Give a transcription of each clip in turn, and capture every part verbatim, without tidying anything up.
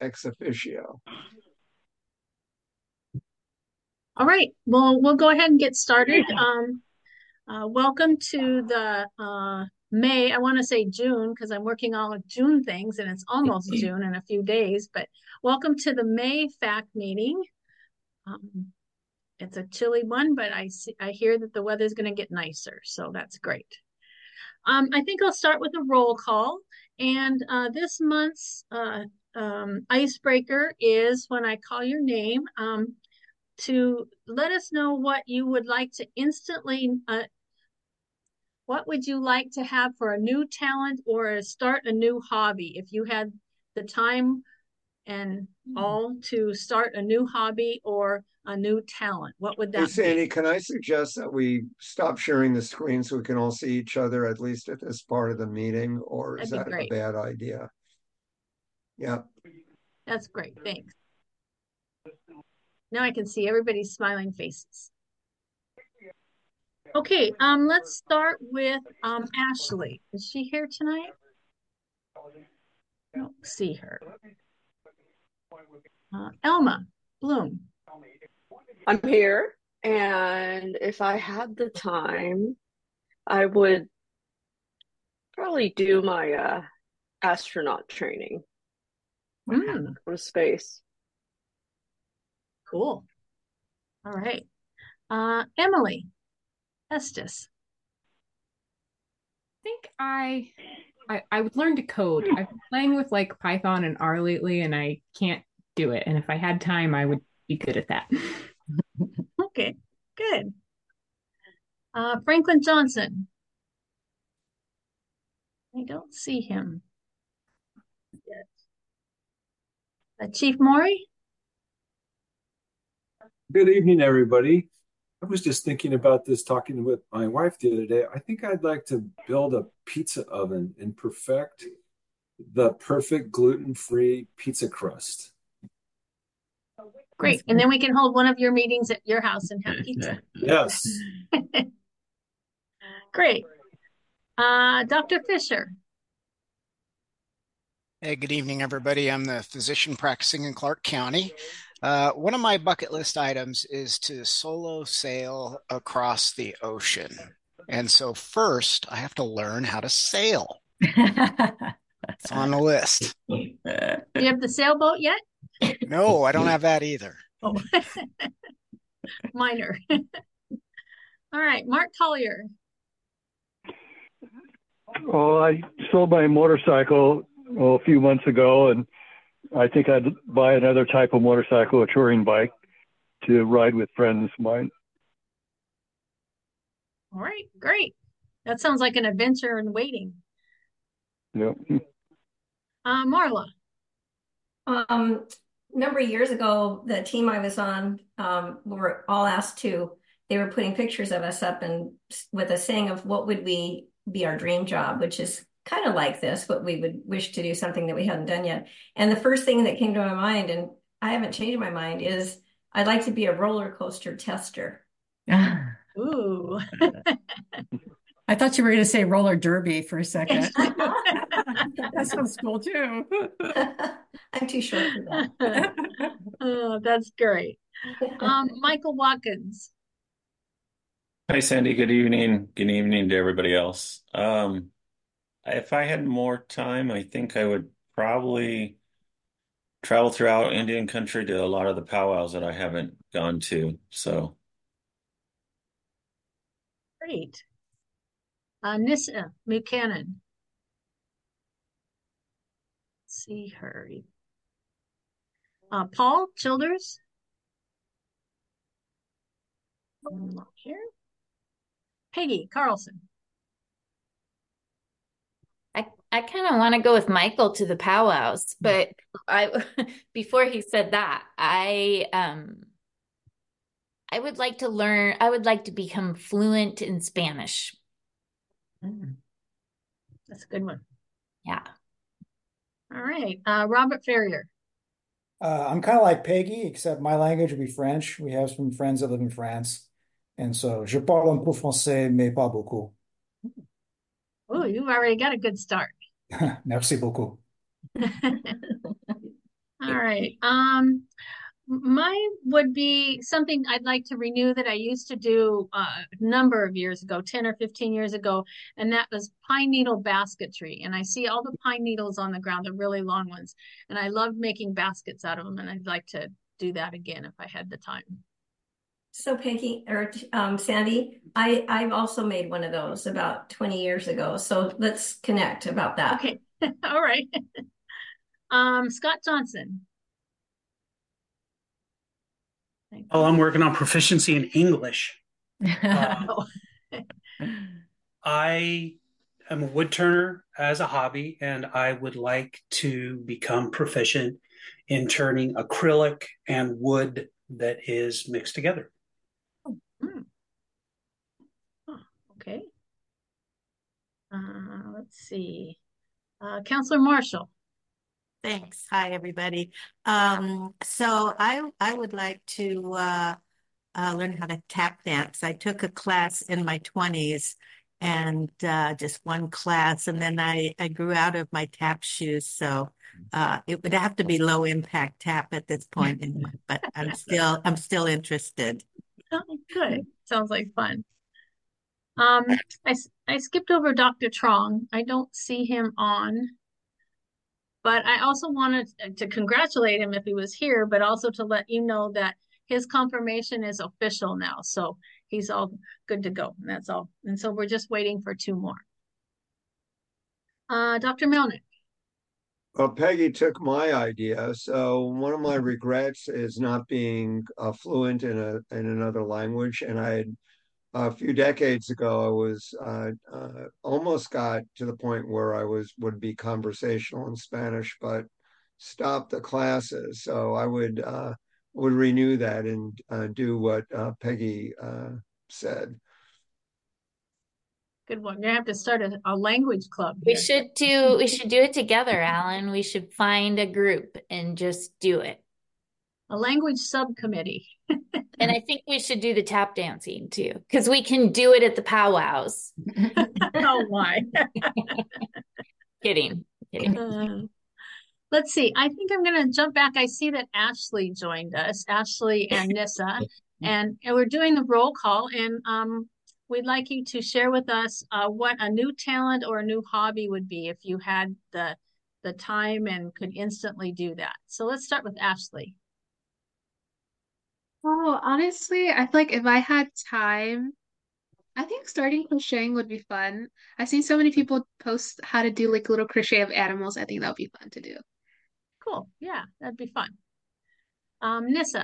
ex officio. All right, well, we'll go ahead and get started. Um, uh, welcome to the uh, May, I want to say June, because I'm working all of June things and it's almost June in a few days, but welcome to the May FAC meeting. Um, it's a chilly one, but I see, I hear that the weather's going to get nicer, so that's great. Um, I think I'll start with a roll call, and uh, this month's uh, um, icebreaker is when I call your name. Um, to let us know what you would like to instantly, uh, what would you like to have for a new talent or start a new hobby? If you had the time and all to start a new hobby or a new talent, what would Hey, that be? Sandy, can I suggest that we stop sharing the screen so we can all see each other, at least at this part of the meeting, or is That'd be that a great. bad idea? Yeah. That's great. Thanks. Now I can see everybody's smiling faces. Okay, um, let's start with um Ashley. Is she here tonight? I don't see her. Uh, Elma Bloom. I'm here, and if I had the time, I would probably do my uh, astronaut training, Mm, go to space. cool. All right. Uh, Emily Estes. think I, I I would learn to code. I've been playing with like Python and R lately, and I can't do it. And if I had time, I would be good at that. Okay, good. Uh, Franklin Johnson. I don't see him yet. Uh, Chief Maury. Good evening, everybody. I was just thinking about this, talking with my wife the other day. I think I'd like to build a pizza oven and perfect the perfect gluten-free pizza crust. Great. And then we can hold one of your meetings at your house and have pizza. Yes. Great. Uh, Doctor Fisher. Hey, good evening, everybody. I'm the physician practicing in Clark County. Uh, one of my bucket list items is to solo sail across the ocean. And so first, I have to learn how to sail. It's on the list. Do you have the sailboat yet? No, I don't have that either. Oh, minor. All right, Mark Collier. Well, I sold my motorcycle oh, a few months ago, and I think I'd buy another type of motorcycle, a touring bike, to ride with friends of mine. All right, great. That sounds like an adventure in waiting. Yep. Uh, Marla. Um, a number of years ago, the team I was on, um, we were all asked to, they were putting pictures of us up and with a saying of what would we be our dream job, which is kind of like this, what we would wish to do something that we hadn't done yet. And the first thing that came to my mind, and I haven't changed my mind, is I'd like to be a roller coaster tester. Ooh. I thought you were going to say roller derby for a second. That sounds cool too. I'm too short for that. Oh, that's great. Um, Michael Watkins. Hi, Sandy. Good evening. Good evening to everybody else. Um, if I had more time, I think I would probably travel throughout Indian country to a lot of the powwows that I haven't gone to. So, Great. Uh, Nissa Buchanan. Let's see her. Uh, Paul Childers. Not here. Peggy Carlson. I, I kind of want to go with Michael to the powwows, but I before he said that, I um I would like to learn, I would like to become fluent in Spanish. Mm. That's a good one. Yeah. All right. Uh, Robert Ferrier. Uh, I'm kind of like Peggy, except my language would be French. We have some friends that live in France. And so, je parle un peu français, mais pas beaucoup. Oh, you've already got a good start. Merci beaucoup. All right. Um, mine would be something I'd like to renew that I used to do uh, a number of years ago, ten or fifteen years ago, and that was pine needle basketry. And I see all the pine needles on the ground, the really long ones, and I loved making baskets out of them, and I'd like to do that again if I had the time. So Peggy or um, Sandy, I I've also made one of those about twenty years ago. So let's connect about that. Okay. All right. um, Scott Johnson. Oh, I'm working on proficiency in English. Uh, I am a wood turner as a hobby, and I would like to become proficient in turning acrylic and wood that is mixed together. Hmm. Oh, okay. Uh, let's see. Uh, Counselor Marshall. Thanks. Hi, everybody. Um, so I I would like to uh, uh, learn how to tap dance. I took a class in my twenties and uh, just one class, and then I, I grew out of my tap shoes. So uh, it would have to be low impact tap at this point, in, but I'm still I'm still interested. Oh, good. Sounds like fun. Um, I, I skipped over Doctor Trong. I don't see him on. But I also wanted to congratulate him if he was here, but also to let you know that his confirmation is official now. So he's all good to go. And that's all. And so we're just waiting for two more. Uh, Doctor Melnick. Well, Peggy took my idea. So one of my regrets is not being uh, fluent in a in another language. And I had a few decades ago, I was uh, uh, almost got to the point where I was would be conversational in Spanish, but stopped the classes. So I would uh, would renew that and uh, do what uh, Peggy uh, said. Good one. You're gonna have to start a, a language club We here. should do we should do it together, Alan. We should find a group and just do it. A language subcommittee. And I think we should do the tap dancing too, because we can do it at the powwows. Oh my. Kidding. Kidding. Uh, let's see. I think I'm going to jump back. I see that Ashley joined us, Ashley and Nissa, and, and we're doing the roll call. And um, we'd like you to share with us uh, what a new talent or a new hobby would be if you had the the time and could instantly do that. So let's start with Ashley. Oh, honestly, I feel like if I had time, I think starting crocheting would be fun. I've seen so many people post how to do like little crochet of animals. I think that would be fun to do. Cool. Yeah, that'd be fun. Um, Nissa.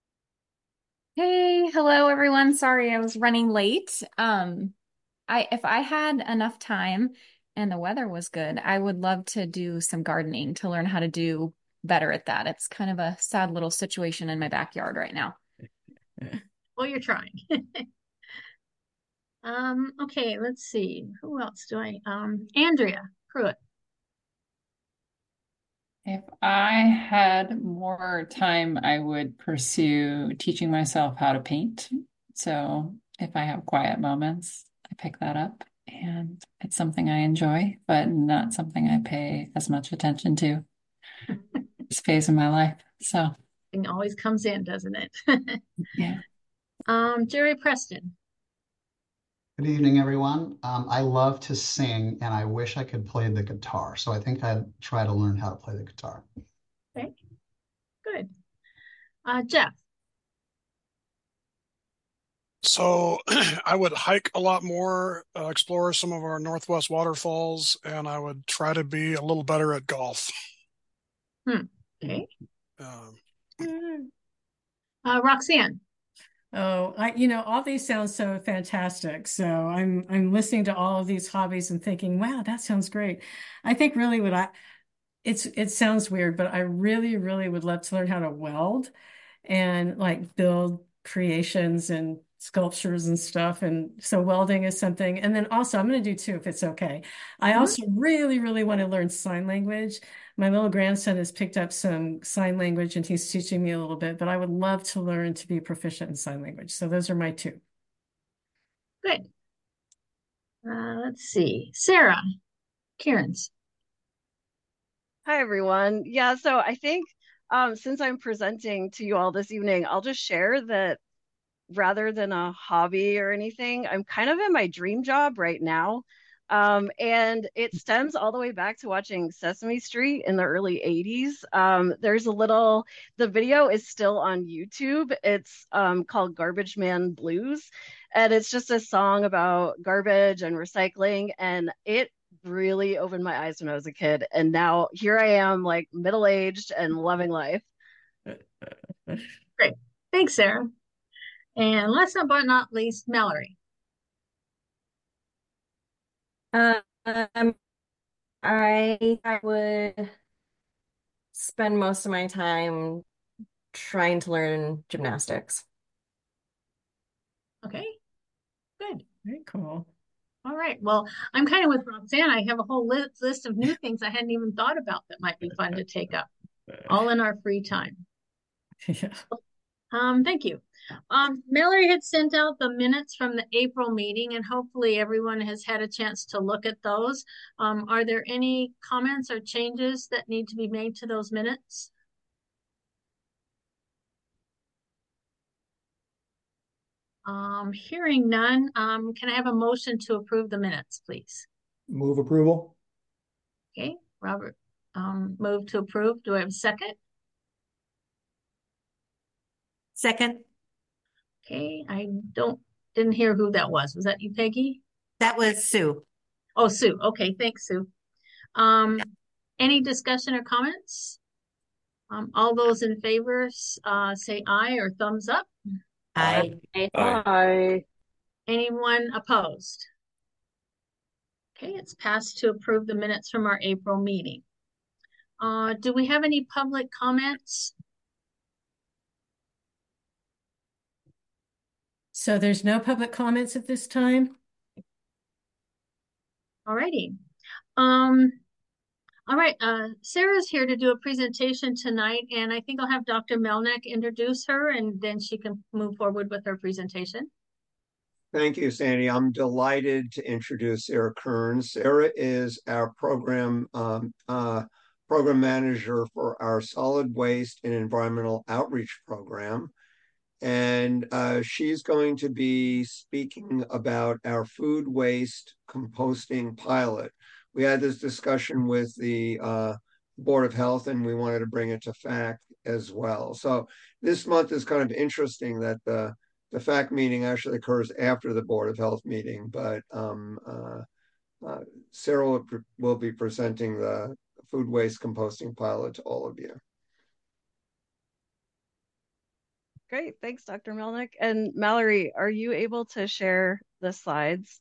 Hey, hello everyone. Sorry I was running late. Um, I if I had enough time and the weather was good, I would love to do some gardening to learn how to do better at that. It's kind of a sad little situation in my backyard right now. Well, you're trying. um, okay, let's see. Who else do I um Andrea Pruitt. If I had more time, I would pursue teaching myself how to paint. So if I have quiet moments, I pick that up, and it's something I enjoy, but not something I pay as much attention to this phase of my life. So It always comes in, doesn't it? yeah. Um, Jerry Preston. Good evening, everyone. Um, I love to sing, and I wish I could play the guitar. So I think I'd try to learn how to play the guitar. Okay, good. Uh, Jeff. So I would hike a lot more, uh, explore some of our Northwest waterfalls, and I would try to be a little better at golf. Hmm. Okay. Um, Uh, Roxanne. Oh, I, you know, all these sound so fantastic. So I'm I'm listening to all of these hobbies and thinking, wow, that sounds great. I think really what I it's it sounds weird, but I really, really would love to learn how to weld and like build creations and sculptures and stuff. And so welding is something. And then also I'm going to do too, if it's okay. I Mhm. also really, really want to learn sign language. My little grandson has picked up some sign language and he's teaching me a little bit, but I would love to learn to be proficient in sign language. So those are my two. Good. Uh, let's see. Sarah Cairns. Hi, everyone. Yeah, so I think um, since I'm presenting to you all this evening, I'll just share that rather than a hobby or anything, I'm kind of in my dream job right now. Um, and it stems all the way back to watching Sesame Street in the early eighties. Um, there's a little, the video is still on YouTube. It's um, called Garbage Man Blues. And it's just a song about garbage and recycling. And it really opened my eyes when I was a kid. And now here I am, like middle aged and loving life. Great. Thanks, Sarah. And last but not least, Mallory. Um, I I would spend most of my time trying to learn gymnastics. Okay, good. Very cool. All right. Well, I'm kind of with Roxanne. I have a whole list, list of new things I hadn't even thought about that might be fun to take up, all in our free time. Yeah. Um, thank you. Um, Mallory had sent out the minutes from the April meeting, and hopefully everyone has had a chance to look at those. Um, are there any comments or changes that need to be made to those minutes? Um, hearing none, um, can I have a motion to approve the minutes, please? Move approval. Okay, Robert, um, move to approve. Do I have a second? Second. Okay, I don't, didn't hear who that was. Was that you, Peggy? That was Sue. Oh, Sue. Okay, thanks, Sue. Um, any discussion or comments? Um, all those in favor, uh, say aye or thumbs up. Aye. Aye. Aye. Anyone opposed? Okay, it's passed to approve the minutes from our April meeting. Uh, do we have any public comments? So there's no public comments at this time? All righty. Um, all right, uh, Sarah's here to do a presentation tonight, and I think I'll have Doctor Melnick introduce her, and then she can move forward with her presentation. Thank you, Sandy. I'm delighted to introduce Sarah Kearns. Sarah is our program um, uh, program manager for our solid waste and environmental outreach program. And uh, she's going to be speaking about our food waste composting pilot. We had this discussion with the uh, Board of Health, and we wanted to bring it to fact as well. So this month is kind of interesting that the the fact meeting actually occurs after the Board of Health meeting, but um, uh, uh, Sarah will, will be presenting the food waste composting pilot to all of you. Great. Thanks, Doctor Melnick. And Mallory, are you able to share the slides?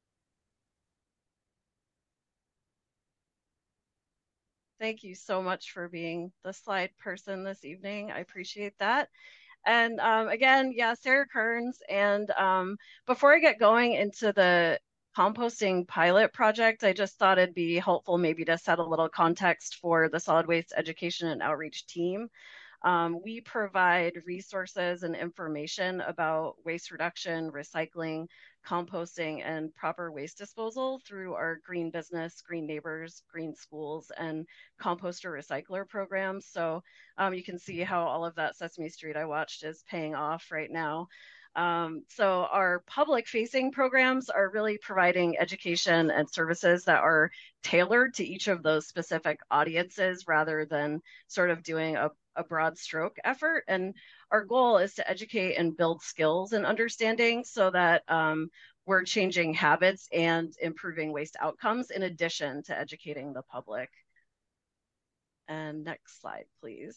Thank you so much for being the slide person this evening. I appreciate that. And um, again, yeah, Sarah Kearns. And um, before I get going into the composting pilot project, I just thought it'd be helpful maybe to set a little context for the solid waste education and outreach team. Um, we provide resources and information about waste reduction, recycling, composting, and proper waste disposal through our Green Business, Green Neighbors, Green Schools, and Composter Recycler programs. So um, you can see how all of that Sesame Street I watched is paying off right now. Um, so our public facing programs are really providing education and services that are tailored to each of those specific audiences rather than sort of doing a, a broad stroke effort. And our goal is to educate and build skills and understanding so that um, we're changing habits and improving waste outcomes in addition to educating the public. And next slide, please.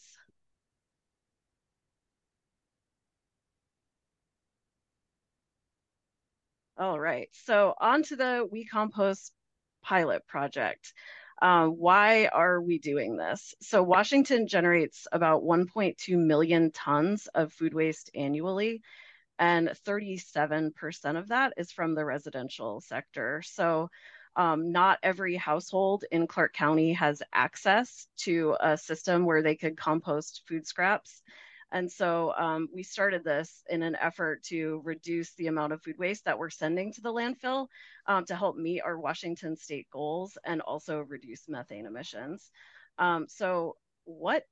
All right, so on to the We Compost pilot project. Um, why are we doing this? So Washington generates about one point two million tons of food waste annually, and thirty-seven percent of that is from the residential sector. So um, not every household in Clark County has access to a system where they could compost food scraps. And so um, we started this in an effort to reduce the amount of food waste that we're sending to the landfill um, to help meet our Washington state goals and also reduce methane emissions. Um, so what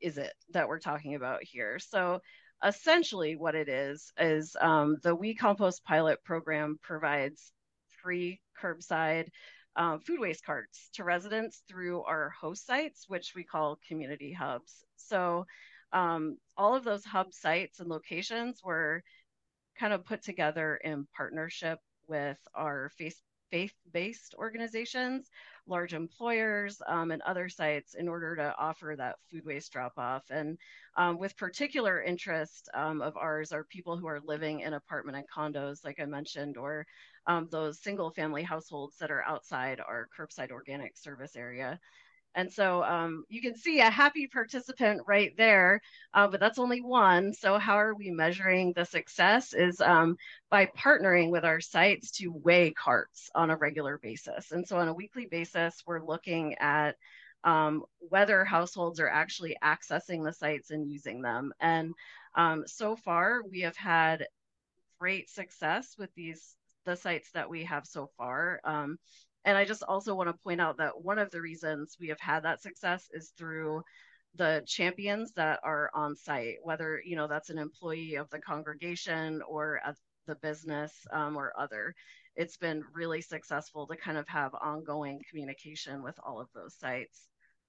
is it that we're talking about here? So essentially what it is, is um, the We Compost pilot program provides free curbside um, food waste carts to residents through our host sites, which we call community hubs. So um, all of those hub sites and locations were kind of put together in partnership with our face faith-based organizations, large employers, um, and other sites in order to offer that food waste drop-off. And um, with particular interest um, of ours are people who are living in apartment and condos, like I mentioned, or um, those single-family households that are outside our curbside organic service area. And so um, you can see a happy participant right there, uh, but that's only one. So how are we measuring the success is um, by partnering with our sites to weigh carts on a regular basis. And so on a weekly basis, we're looking at um, whether households are actually accessing the sites and using them. And um, so far, we have had great success with these the sites that we have so far. Um, and I just also want to point out that one of the reasons we have had that success is through the champions that are on site, whether, you know, that's an employee of the congregation or at the business um, or other. It's been really successful to kind of have ongoing communication with all of those sites.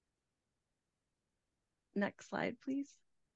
Next slide, please.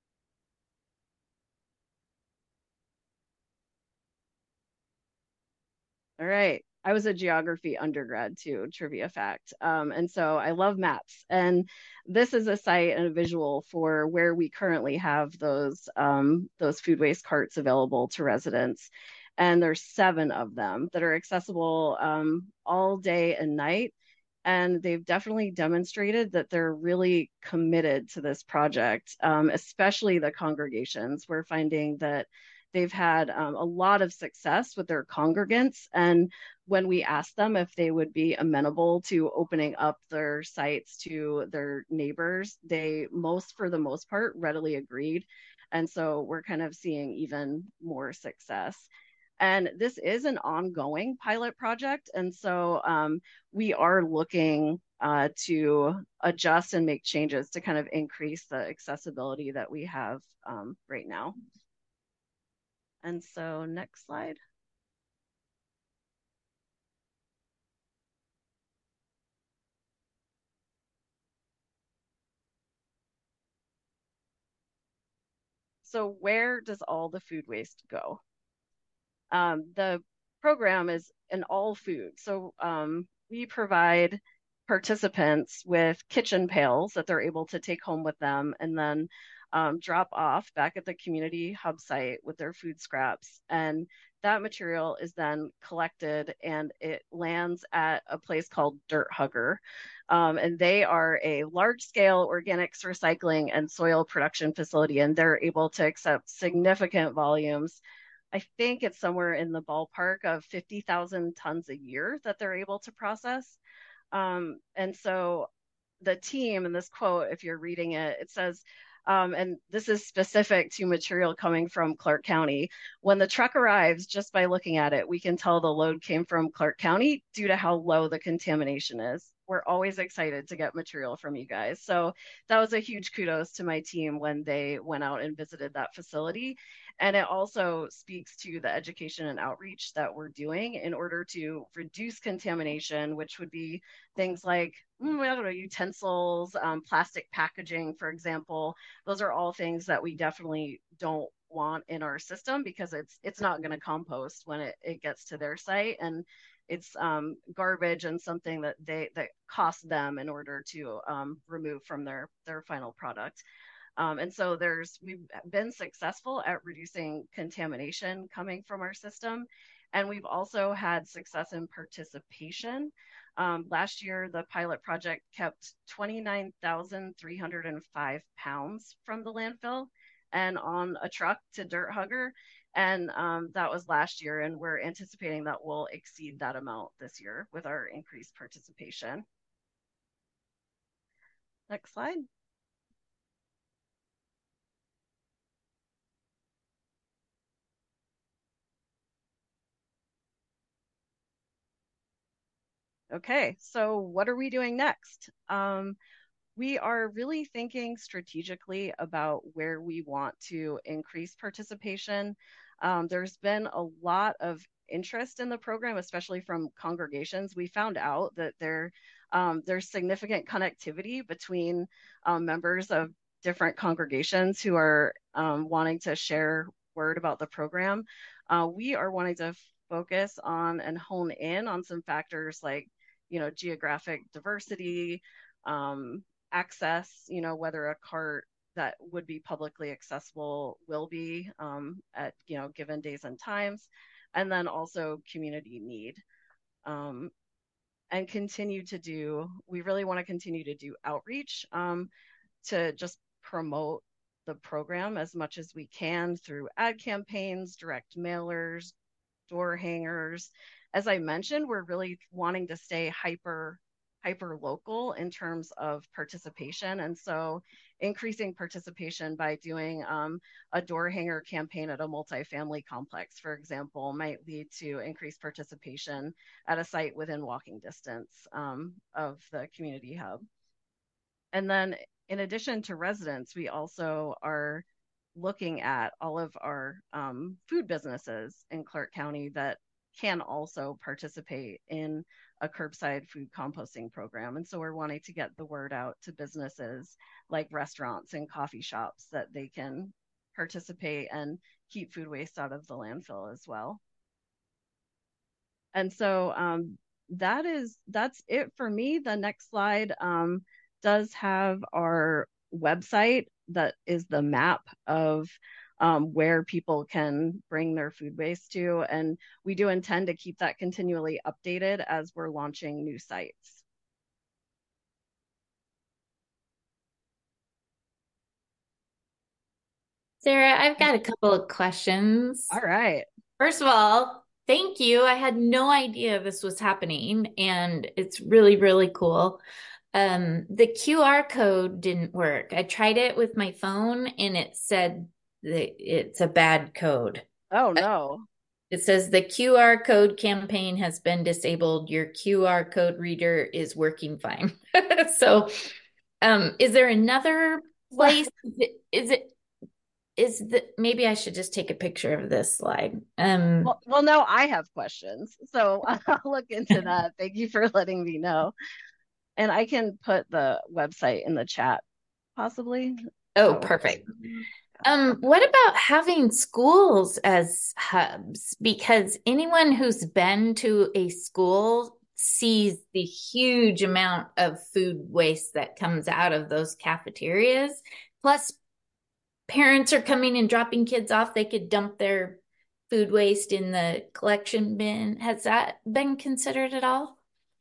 All right. I was a geography undergrad too, trivia fact. Um, and so I love maps. And this is a site and a visual for where we currently have those, um, those food waste carts available to residents. And there's seven of them that are accessible um, all day and night. And they've definitely demonstrated that they're really committed to this project, um, especially the congregations. We're finding that they've had um, a lot of success with their congregants. And when we asked them if they would be amenable to opening up their sites to their neighbors, they most, for the most part, readily agreed. And so we're kind of seeing even more success. And this is an ongoing pilot project. And so um, we are looking uh, to adjust and make changes to kind of increase the accessibility that we have um, right now. And so next slide. So where does all the food waste go? Um, the program is an all food. So um, we provide participants with kitchen pails that they're able to take home with them and then um, drop off back at the community hub site with their food scraps. And that material is then collected and it lands at a place called Dirt Hugger. Um, and they are a large scale organics recycling and soil production facility, and they're able to accept significant volumes. I think it's somewhere in the ballpark of fifty thousand tons a year that they're able to process. Um, and so the team in this quote, if you're reading it, it says, um, and this is specific to material coming from Clark County. When the truck arrives, just by looking at it, we can tell the load came from Clark County due to how low the contamination is. We're always excited to get material from you guys. So that was a huge kudos to my team when they went out and visited that facility. And it also speaks to the education and outreach that we're doing in order to reduce contamination, which would be things like, mm, I don't know, utensils, um, plastic packaging, for example. Those are all things that we definitely don't want in our system because it's it's not going to compost when it, it gets to their site. And it's um, garbage and something that they that costs them in order to um, remove from their their final product. Um, and so there's we've been successful at reducing contamination coming from our system. And we've also had success in participation. Um, last year, the pilot project kept twenty-nine thousand three hundred five pounds from the landfill and on a truck to Dirt Hugger. And um, that was last year. And we're anticipating that we'll exceed that amount this year with our increased participation. Next slide. Okay, so what are we doing next? Um, we are really thinking strategically about where we want to increase participation. Um, there's been a lot of interest in the program, especially from congregations. We found out that there um, there's significant connectivity between um, members of different congregations who are um, wanting to share word about the program. Uh, we are wanting to focus on and hone in on some factors like, you know, geographic diversity, um, access, you know, whether a cart that would be publicly accessible will be um, at, you know, given days and times, and then also community need. Um, and continue to do, we really want to continue to do outreach um, to just promote the program as much as we can through ad campaigns, direct mailers, door hangers. As I mentioned, we're really wanting to stay hyper hyper local in terms of participation, and so increasing participation by doing um, a door hanger campaign at a multifamily complex, for example, might lead to increased participation at a site within walking distance um, of the community hub. And then in addition to residents, we also are looking at all of our um, food businesses in Clark County that can also participate in a curbside food composting program. And so we're wanting to get the word out to businesses like restaurants and coffee shops that they can participate and keep food waste out of the landfill as well. And so um, that is, that's it for me. The next slide um, does have our website that is the map of um, where people can bring their food waste to. And we do intend to keep that continually updated as we're launching new sites. Sarah, I've got a couple of questions. All right. First of all, thank you. I had no idea this was happening, and it's really, really cool. Um, the Q R code didn't work. I tried it with my phone and it said that it's a bad code. Oh no. It says the Q R code campaign has been disabled. Your Q R code reader is working fine. So, um, is there another place? Is it, is it, is the, maybe I should just take a picture of this slide. Um, well, well, no, I have questions. So I'll look into that. Thank you for letting me know. And I can put the website in the chat, possibly. Oh, perfect. Um, what about having schools as hubs? Because anyone who's been to a school sees the huge amount of food waste that comes out of those cafeterias. Plus, parents are coming and dropping kids off. They could dump their food waste in the collection bin. Has that been considered at all?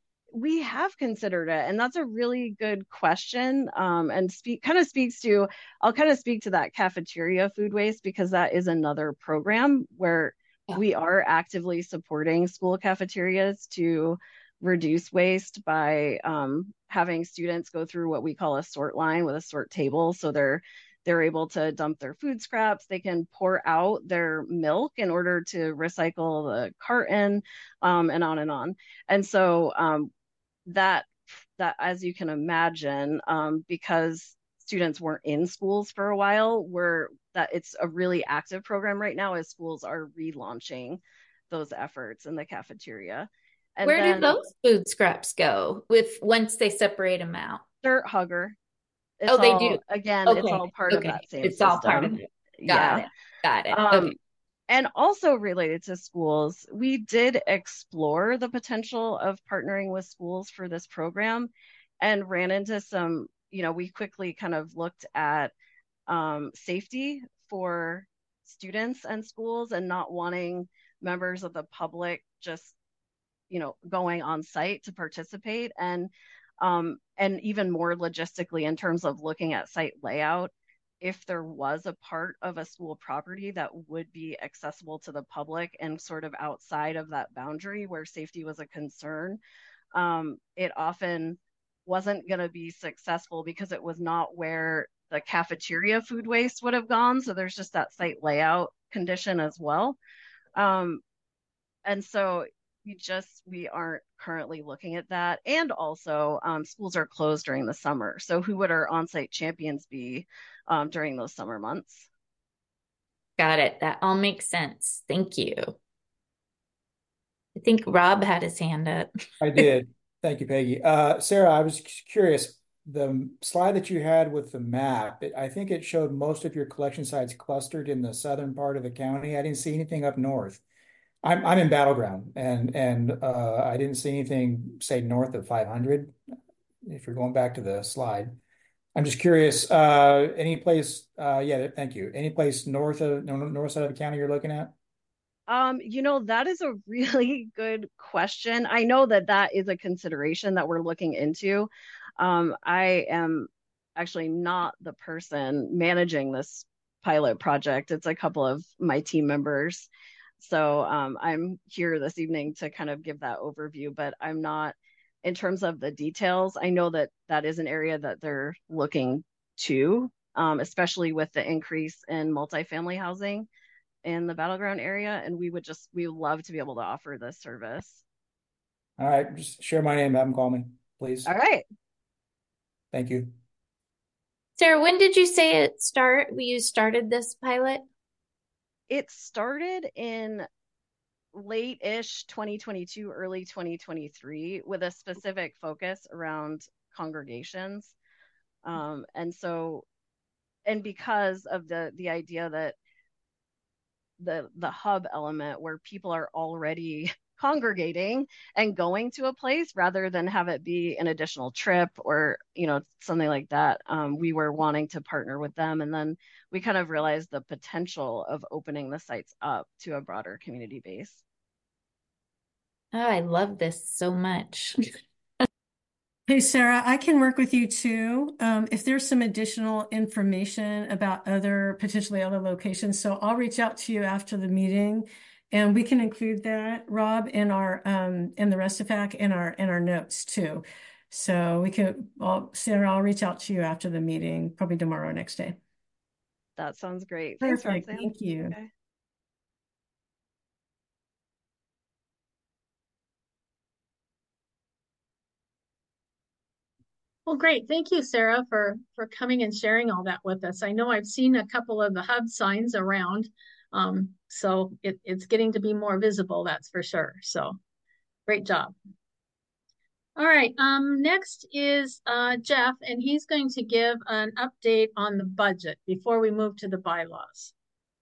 We have considered it, and that's a really good question. Um, and speak kind of speaks to, I'll kind of speak to that cafeteria food waste because that is another program where yeah. we are actively supporting school cafeterias to reduce waste by um, having students go through what we call a sort line with a sort table. So they're they're able to dump their food scraps. They can pour out their milk in order to recycle the carton, um, and on and on. And so um, that, that, as you can imagine, um, because students weren't in schools for a while, we're, that it's a really active program right now as schools are relaunching those efforts in the cafeteria. And where then, do those food scraps go with once they separate them out? Dirt hugger. It's oh, they all, do. Again, okay. it's all part okay. of that same It's system. all part of it. Got yeah. it. Got it. Um, okay. And also related to schools, we did explore the potential of partnering with schools for this program and ran into some, you know, we quickly kind of looked at um, safety for students and schools and not wanting members of the public just, you know, going on site to participate. And um, and even more logistically in terms of looking at site layout, if there was a part of a school property that would be accessible to the public and sort of outside of that boundary where safety was a concern, um, it often wasn't going to be successful because it was not where the cafeteria food waste would have gone. So there's just that site layout condition as well. Um, and so, we just we aren't currently looking at that. And also, um, schools are closed during the summer. So who would our on-site champions be um, during those summer months? Got it. That all makes sense. Thank you. I think Rob had his hand up. I did. Thank you, Peggy. Uh, Sarah, I was curious. The slide that you had with the map, it, I think it showed most of your collection sites clustered in the southern part of the county. I didn't see anything up north. I'm I'm in Battleground, and and uh, I didn't see anything say north of five hundred. If you're going back to the slide, I'm just curious. Uh, any place? Uh, yeah, thank you. Any place north of no, north side of the county you're looking at? Um, you know, that is a really good question. I know that that is a consideration that we're looking into. Um, I am actually not the person managing this pilot project. It's a couple of my team members. So um, I'm here this evening to kind of give that overview, but I'm not, in terms of the details, I know that that is an area that they're looking to, um, especially with the increase in multifamily housing in the Battleground area. And we would just, we would love to be able to offer this service. All right, just share my name, have them call me, please. All right. Thank you. Sarah, when did you say it start? You started this pilot? It started in late-ish twenty twenty-two, early twenty twenty-three, with a specific focus around congregations. Um, and so, and because of the the idea that the the hub element where people are already congregating and going to a place rather than have it be an additional trip or, you know, something like that. Um, we were wanting to partner with them. And then we kind of realized the potential of opening the sites up to a broader community base. Oh, I love this so much. Hey, Sarah, I can work with you too. Um, if there's some additional information about other, potentially other locations. So I'll reach out to you after the meeting and we can include that, Rob, in our, um, in the rest of pack in our, in our notes too. So we can, well, Sarah, I'll reach out to you after the meeting, probably tomorrow or next day. That sounds great. Perfect. Thanks, Roxanne. Thank you. Okay. Well, great. Thank you, Sarah, for, for coming and sharing all that with us. I know I've seen a couple of the hub signs around, um, so it, it's getting to be more visible, that's for sure. So great job. All right, um, next is uh, Jeff, and he's going to give an update on the budget before we move to the bylaws.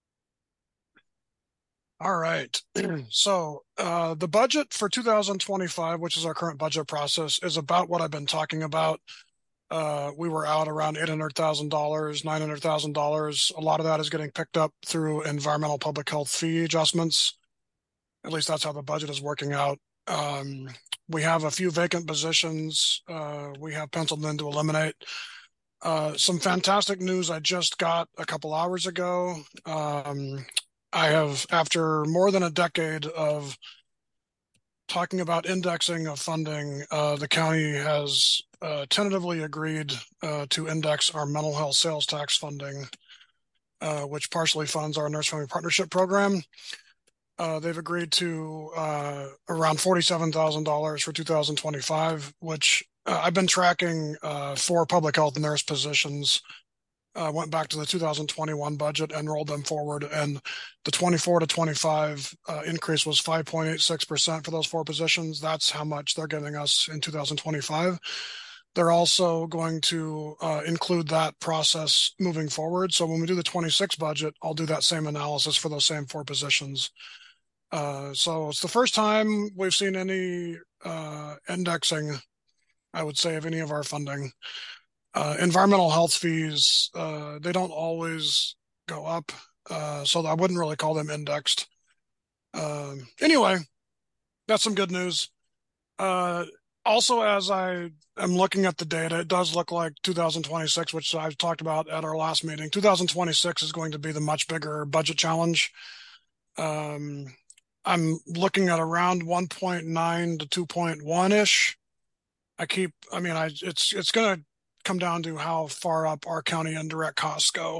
All right. So uh, the budget for two thousand twenty-five, which is our current budget process, is about what I've been talking about. Uh, we were out around eight hundred thousand dollars, nine hundred thousand dollars. A lot of that is getting picked up through environmental public health fee adjustments. At least that's how the budget is working out. Um, we have a few vacant positions uh, we have penciled in to eliminate. Uh, some fantastic news I just got a couple hours ago. Um, I have, after more than a decade of talking about indexing of funding, uh, the county has uh, tentatively agreed uh, to index our mental health sales tax funding, uh, which partially funds our nurse family partnership program. Uh, they've agreed to uh, around forty-seven thousand dollars for two thousand twenty-five, which uh, I've been tracking uh, for public health nurse positions. Uh, went back to the two thousand twenty-one budget and rolled them forward. And the twenty-four to twenty-five uh, increase was five point eight six percent for those four positions. That's how much they're giving us in two thousand twenty-five. They're also going to uh, include that process moving forward. So when we do the twenty-six budget, I'll do that same analysis for those same four positions. Uh, so it's the first time we've seen any uh, indexing, I would say, of any of our funding. Uh, environmental health fees, uh, they don't always go up, uh, so I wouldn't really call them indexed. Uh, anyway, that's some good news. Uh, also, as I am looking at the data, it does look like two thousand twenty-six, which I talked about at our last meeting. two thousand twenty-six is going to be the much bigger budget challenge. Um, I'm looking at around one point nine to two point one-ish. I keep, I mean, I it's it's going to come down to how far up our county indirect costs go.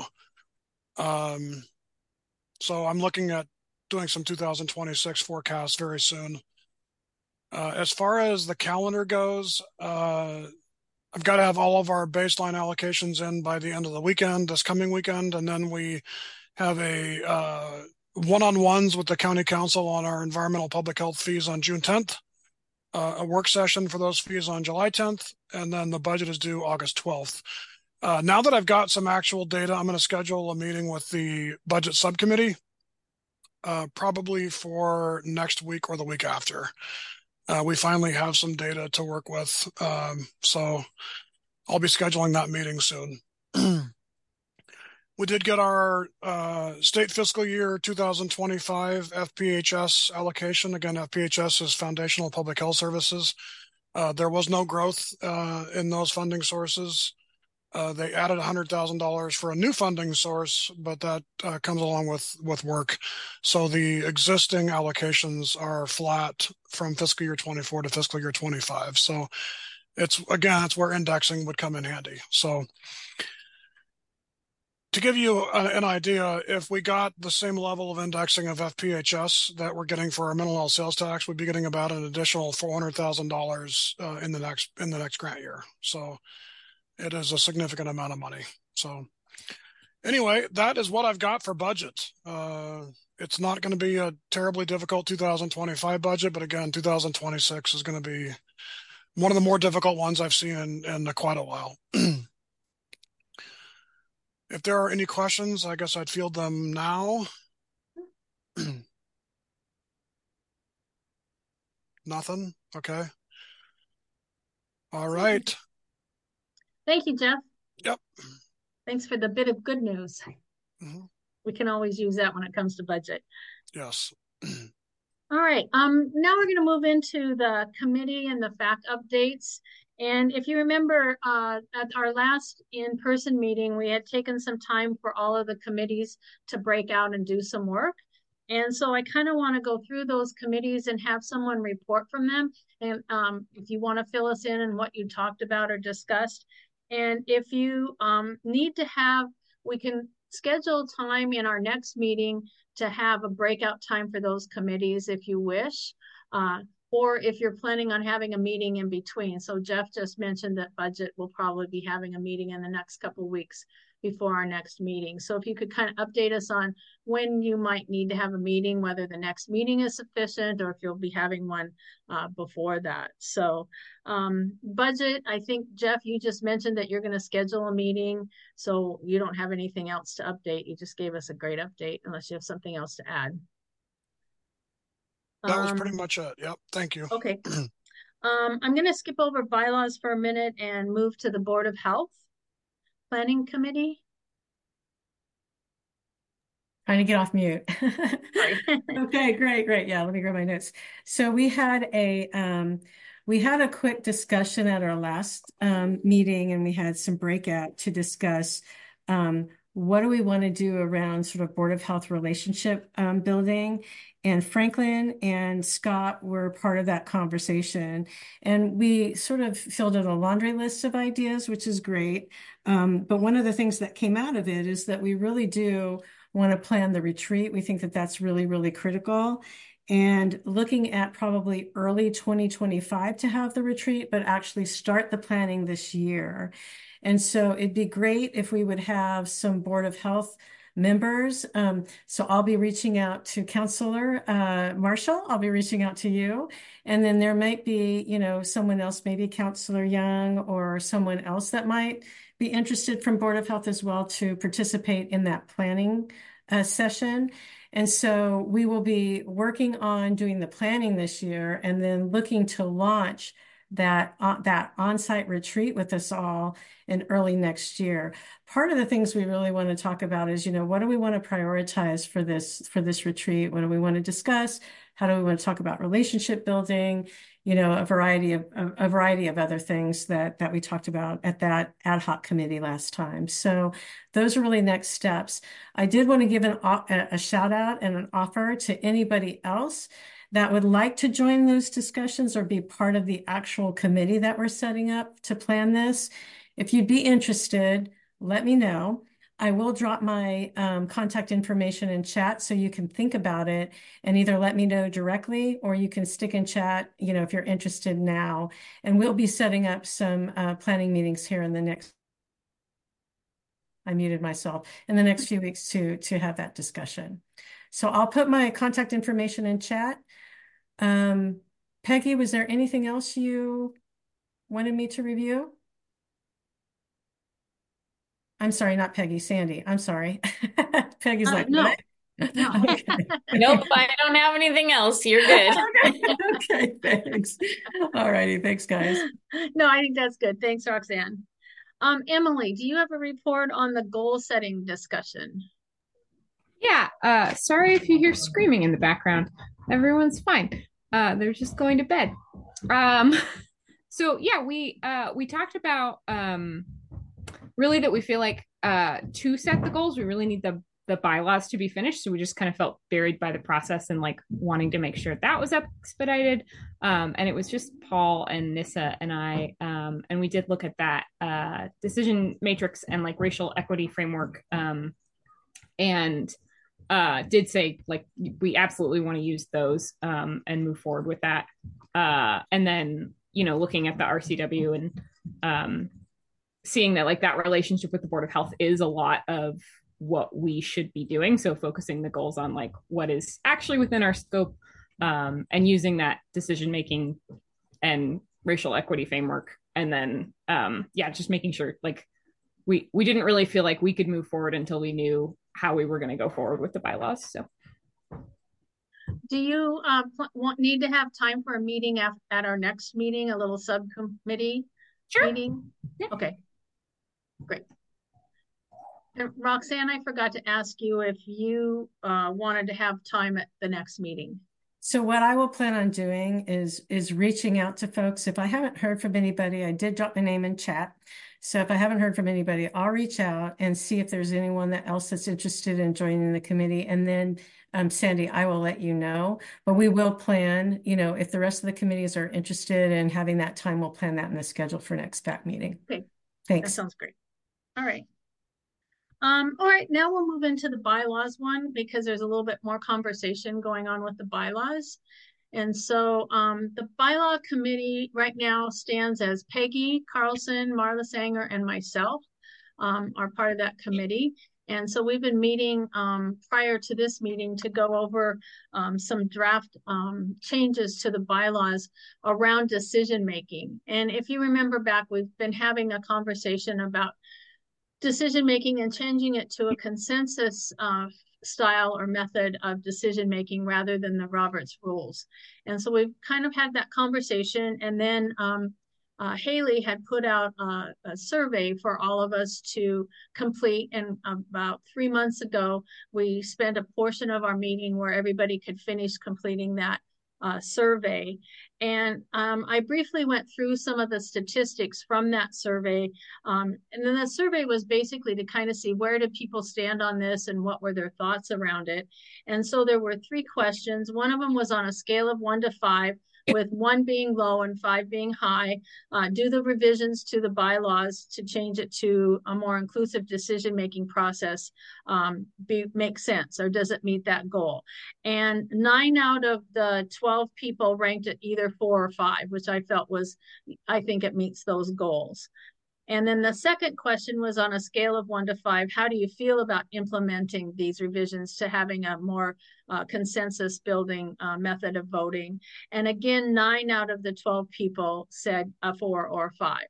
Um, so I'm looking at doing some two thousand twenty-six forecasts very soon. Uh, as far as the calendar goes, uh, I've got to have all of our baseline allocations in by the end of the weekend, this coming weekend, and then we have a uh, one-on-ones with the county council on our environmental public health fees on June tenth, uh, a work session for those fees on July tenth, and then the budget is due August twelfth. Uh, now that I've got some actual data, I'm going to schedule a meeting with the budget subcommittee, uh, probably for next week or the week after. Uh, we finally have some data to work with, um, so I'll be scheduling that meeting soon. We did get our uh, state fiscal year two thousand twenty-five F P H S allocation. Again, F P H S is Foundational Public Health Services. Uh, there was no growth uh, in those funding sources. Uh, they added one hundred thousand dollars for a new funding source, but that uh, comes along with, with work. So the existing allocations are flat from fiscal year twenty-four to fiscal year twenty-five. So it's, again, it's where indexing would come in handy. So to give you a, an idea, if we got the same level of indexing of F P H S that we're getting for our mental health sales tax, we'd be getting about an additional four hundred thousand dollars uh, in the next in the next grant year. So it is a significant amount of money. So anyway, that is what I've got for budget. Uh, it's not going to be a terribly difficult two thousand twenty-five budget, but again, two thousand twenty-six is going to be one of the more difficult ones I've seen in, in quite a while. If there are any questions, I guess I'd field them now. Nothing? Okay. All right. Thank you, Jeff. Yep. Thanks for the bit of good news. Mm-hmm. We can always use that when it comes to budget. Yes. All right. Um, now we're going to move into the committee and the fact updates. And if you remember, uh, at our last in-person meeting, we had taken some time for all of the committees to break out and do some work. And so I kind of want to go through those committees and have someone report from them. And um, if you want to fill us in on what you talked about or discussed. And if you um, need to have, we can schedule time in our next meeting to have a breakout time for those committees if you wish. Uh, or if you're planning on having a meeting in between. So Jeff just mentioned that budget will probably be having a meeting in the next couple of weeks before our next meeting. So if you could kind of update us on when you might need to have a meeting, whether the next meeting is sufficient or if you'll be having one uh, before that. So um, budget, I think, Jeff, you just mentioned that you're going to schedule a meeting. So you don't have anything else to update. You just gave us a great update unless you have something else to add. That was pretty much it. Yep. Thank you. Okay. um, I'm going to skip over bylaws for a minute and move to the Board of Health Planning Committee. Trying to get off mute. Okay, great, great. Yeah, let me grab my notes. So we had a um, we had a quick discussion at our last um, meeting, and we had some breakout to discuss um, what do we want to do around sort of Board of Health relationship um, building. And Franklin and Scott were part of that conversation. And we sort of filled out a laundry list of ideas, which is great. Um, but one of the things that came out of it is that we really do want to plan the retreat. We think that that's really, really critical. And looking at probably early twenty twenty-five to have the retreat, but actually start the planning this year. And so it'd be great if we would have some Board of Health members. Um, so I'll be reaching out to Counselor uh, Marshall. I'll be reaching out to you. And then there might be, you know, someone else, maybe Counselor Young or someone else that might be interested from Board of Health as well to participate in that planning uh, session. And so we will be working on doing the planning this year and then looking to launch that uh, that on-site retreat with us all in early next year. Part of the things we really want to talk about is, you know, what do we want to prioritize for this for this retreat? What do we want to discuss? How do we want to talk about relationship building? You know, a variety of a, a variety of other things that that we talked about at that ad hoc committee last time. So those are really next steps. I did want to give an, a, a shout out and an offer to anybody else that would like to join those discussions or be part of the actual committee that we're setting up to plan this. If you'd be interested, let me know. I will drop my um, contact information in chat so you can think about it and either let me know directly or you can stick in chat, you know, if you're interested now. And we'll be setting up some uh, planning meetings here in the next, I muted myself, in the next few weeks to, to have that discussion. So I'll put my contact information in chat. Um, Peggy, was there anything else you wanted me to review? I'm sorry, not Peggy, Sandy. I'm sorry. Peggy's Uh, like, no, what? no. Okay. Nope, I don't have anything else. You're good. Okay, thanks. All righty, thanks, guys. No, I think that's good. Thanks, Roxanne. Um, Emily, do you have a report on the goal setting discussion? Yeah, uh, sorry if you hear screaming in the background. Everyone's fine. Uh, they're just going to bed. Um, so yeah, we uh, we talked about um, really that we feel like uh, to set the goals, we really need the the bylaws to be finished. So we just kind of felt buried by the process and like wanting to make sure that was expedited. Um, and it was just Paul and Nissa and I, um, and we did look at that uh, decision matrix and like racial equity framework, um, and uh, did say like we absolutely want to use those um, and move forward with that. Uh, and then you know looking at the R C W and um, seeing that like that relationship with the Board of Health is a lot of what we should be doing. So focusing the goals on like what is actually within our scope, um, and using that decision making and racial equity framework. And then um, yeah, just making sure like we we didn't really feel like we could move forward until we knew how we were going to go forward with the bylaws. So do you uh, want need to have time for a meeting at, at our next meeting, a little subcommittee sure. meeting? Yeah. Okay, great. And Roxanne, I forgot to ask you if you uh, wanted to have time at the next meeting. So what I will plan on doing is is reaching out to folks. If I haven't heard from anybody, I did drop my name in chat. So if I haven't heard from anybody, I'll reach out and see if there's anyone that else that's interested in joining the committee. And then um, Sandy, I will let you know. But we will plan, you know, if the rest of the committees are interested in having that time, we'll plan that in the schedule for next back meeting. Okay, thanks. That sounds great. All right. Um, all right, now we'll move into the bylaws one because there's a little bit more conversation going on with the bylaws. And so um, the bylaw committee right now stands as Peggy Carlson, Marla Sanger, and myself um, are part of that committee. And so we've been meeting um, prior to this meeting to go over um, some draft um, changes to the bylaws around decision making. And if you remember back, we've been having a conversation about decision making and changing it to a consensus uh, style or method of decision making rather than the Roberts rules. And so we've kind of had that conversation, and then um, uh, Haley had put out uh, a survey for all of us to complete, and about three months ago we spent a portion of our meeting where everybody could finish completing that Uh, survey. And um, I briefly went through some of the statistics from that survey. Um, and then the survey was basically to kind of see where did people stand on this and what were their thoughts around it. And so there were three questions. One of them was on a scale of one to five, with one being low and five being high. Uh, do the revisions to the bylaws to change it to a more inclusive decision-making process um, be, make sense, or does it meet that goal? And nine out of the twelve people ranked it either four or five, which I felt was, I think it meets those goals. And then the second question was on a scale of one to five, how do you feel about implementing these revisions to having a more uh, consensus building uh, method of voting? And again, nine out of the twelve people said a four or five.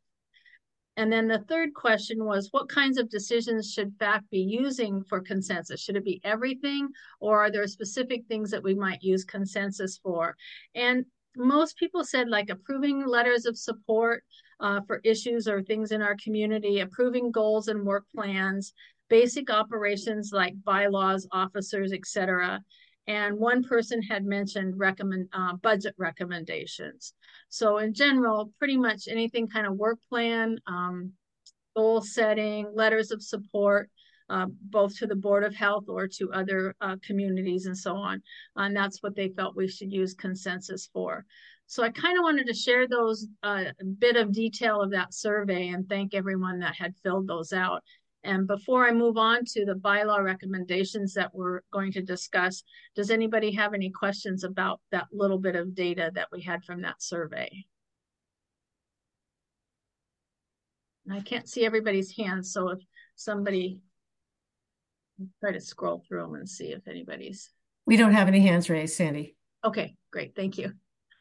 And then the third question was, what kinds of decisions should F A C be using for consensus? Should it be everything, or are there specific things that we might use consensus for? And most people said like approving letters of support uh, for issues or things in our community, approving goals and work plans, basic operations like bylaws, officers, et cetera. And one person had mentioned recommend uh, budget recommendations. So in general, pretty much anything kind of work plan, um, goal setting, letters of support, uh, both to the Board of Health or to other uh, communities and so on. And that's what they felt we should use consensus for. So I kind of wanted to share those uh, bit of detail of that survey and thank everyone that had filled those out. And before I move on to the bylaw recommendations that we're going to discuss, does anybody have any questions about that little bit of data that we had from that survey? I can't see everybody's hands, so if somebody try to scroll through them and see if anybody's. We don't have any hands raised, Sandy. Okay, great, thank you.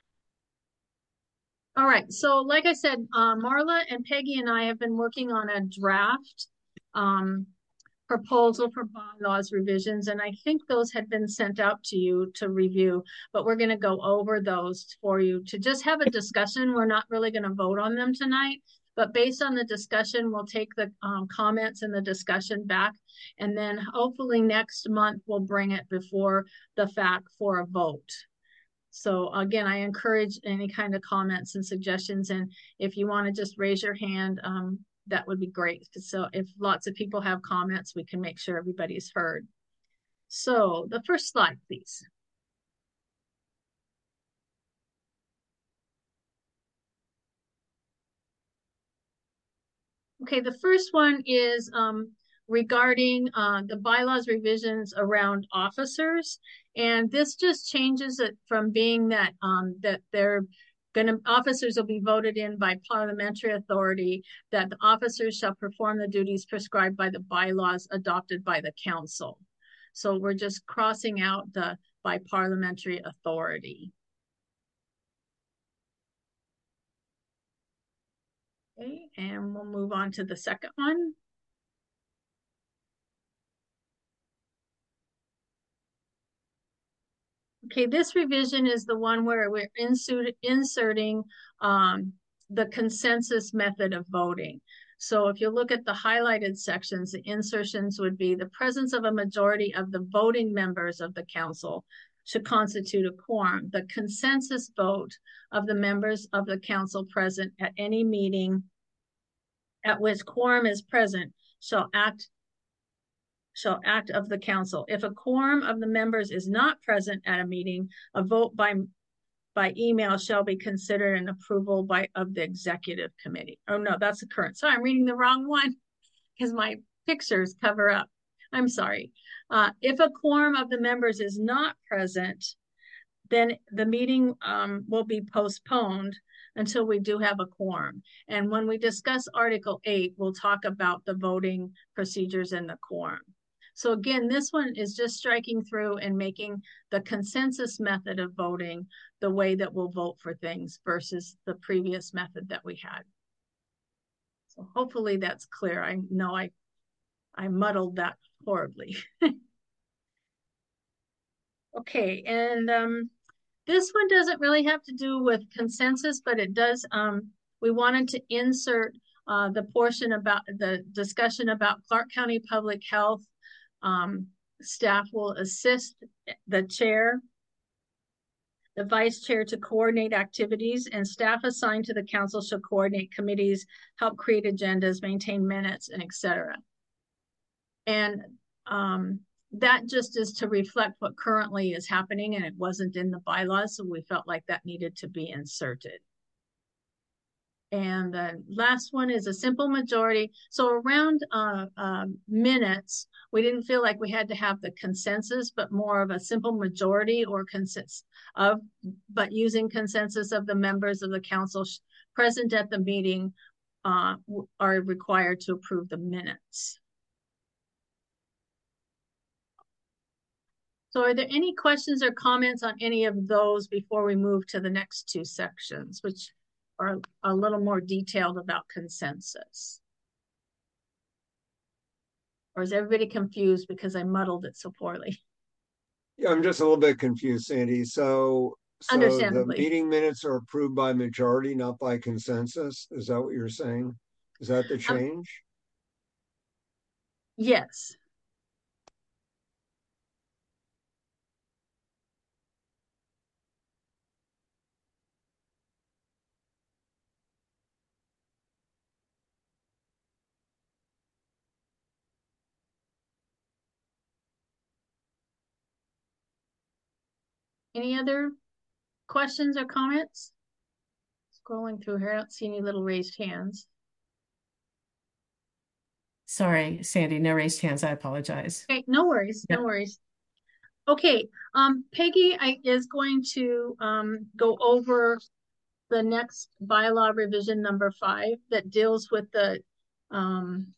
All right, so like I said, uh, Marla and Peggy and I have been working on a draft um, proposal for bylaws revisions, and I think those had been sent out to you to review, but we're going to go over those for you to just have a discussion. We're not really going to vote on them tonight, but based on the discussion, we'll take the um, comments and the discussion back, and then hopefully next month we'll bring it before the fact for a vote. So again, I encourage any kind of comments and suggestions, and if you want to just raise your hand, um, that would be great. So if lots of people have comments, we can make sure everybody's heard. So the first slide, please. Okay, the first one is um, regarding uh, the bylaws revisions around officers. And this just changes it from being that um, that they're gonna, officers will be voted in by parliamentary authority, that the officers shall perform the duties prescribed by the bylaws adopted by the council. So we're just crossing out the by parliamentary authority. Okay, and we'll move on to the second one. Okay, this revision is the one where we're insert, inserting um, the consensus method of voting. So if you look at the highlighted sections, the insertions would be the presence of a majority of the voting members of the council should constitute a quorum. The consensus vote of the members of the council present at any meeting at which quorum is present shall act shall act of the council. If a quorum of the members is not present at a meeting, a vote by by email shall be considered an approval by of the executive committee. Oh no, that's the current. So I'm reading the wrong one because my pictures cover up. I'm sorry. Uh, if a quorum of the members is not present, then the meeting um, will be postponed until we do have a quorum. And when we discuss Article eight, we'll talk about the voting procedures and the quorum. So again, this one is just striking through and making the consensus method of voting the way that we'll vote for things versus the previous method that we had. So hopefully that's clear. I know I, I muddled that horribly. Okay, and um, this one doesn't really have to do with consensus, but it does, um, we wanted to insert uh, the portion about the discussion about Clark County Public Health. Um, staff will assist the chair, the vice chair to coordinate activities, and staff assigned to the council shall coordinate committees, help create agendas, maintain minutes, and et cetera. And um, that just is to reflect what currently is happening, and it wasn't in the bylaws, so we felt like that needed to be inserted. And the last one is a simple majority. So around uh, uh, minutes, we didn't feel like we had to have the consensus, but more of a simple majority or consensus of, but using consensus of the members of the council present at the meeting uh, are required to approve the minutes. So are there any questions or comments on any of those before we move to the next two sections, which are a little more detailed about consensus? Or is everybody confused because I muddled it so poorly? Yeah, I'm just a little bit confused, Sandy. So, so the Understandably. meeting minutes are approved by majority, not by consensus. Is that what you're saying? Is that the change? Um, yes. Any other questions or comments? Scrolling through here, I don't see any little raised hands. Sorry, Sandy, no raised hands. I apologize. Okay, no worries, no Yep. worries. Okay, um, Peggy I, is going to um, go over the next bylaw revision number five that deals with the um,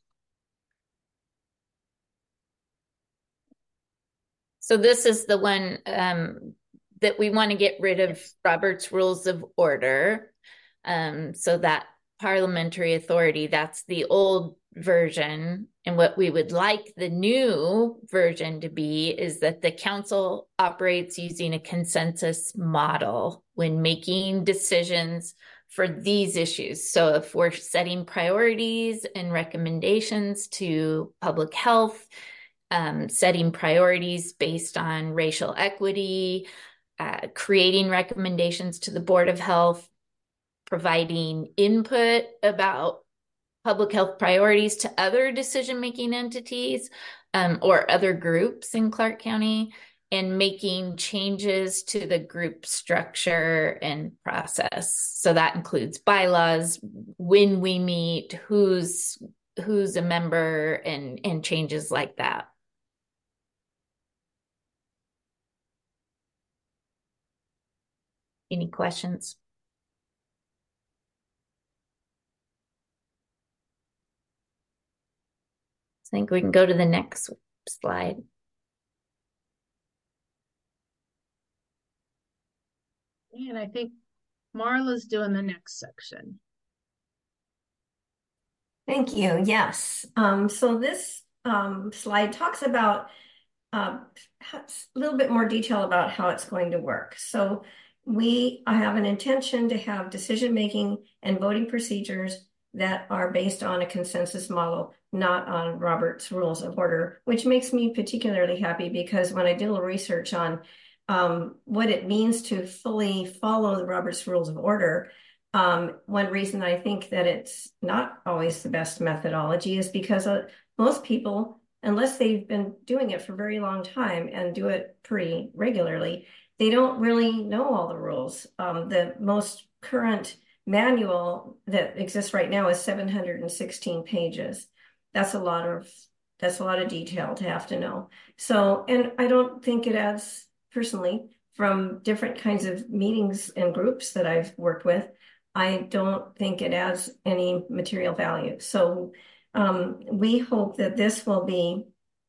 So this is the one um, that we want to get rid of Robert's Rules of Order. Um, so that parliamentary authority, that's the old version. And what we would like the new version to be is that the council operates using a consensus model when making decisions for these issues. So if we're setting priorities and recommendations to public health, um, setting priorities based on racial equity, uh, creating recommendations to the Board of Health, providing input about public health priorities to other decision-making entities um, or other groups in Clark County, and making changes to the group structure and process. So that includes bylaws, when we meet, who's who's a member, and and changes like that. Any questions? I think we can go to the next slide. and I think Marla's doing the next section. Thank you. Yes. Um, so this um, slide talks about uh, a little bit more detail about how it's going to work. So we I have an intention to have decision-making and voting procedures that are based on a consensus model, not on Robert's Rules of Order, which makes me particularly happy because when I did a little research on um, what it means to fully follow the Robert's Rules of Order, um, one reason I think that it's not always the best methodology is because uh, most people, unless they've been doing it for a very long time and do it pretty regularly, they don't really know all the rules. Um, the most current manual that exists right now is seven hundred sixteen pages. That's a lot of that's a lot of detail to have to know. So, and I don't think it adds, personally, from different kinds of meetings and groups that I've worked with, I don't think it adds any material value. So um, we hope that this will be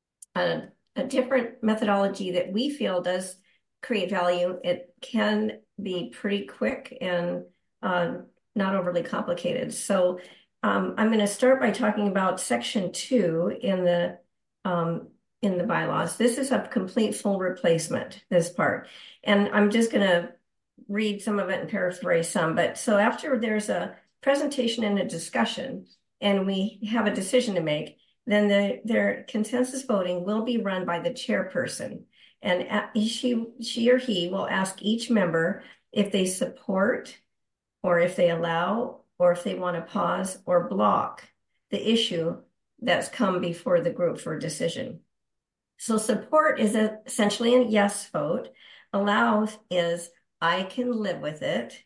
a, a different methodology that we feel does create value. It can be pretty quick and uh, not overly complicated. So um, I'm going to start by talking about section two in the um, in the bylaws. This is a complete full replacement, this part. And I'm just going to read some of it and paraphrase some. But so after there's a presentation and a discussion, and we have a decision to make, then the, their consensus voting will be run by the chairperson. And she, she or he will ask each member if they support, or if they allow, or if they want to pause or block the issue that's come before the group for a decision. So support is essentially a yes vote. Allow is I can live with it.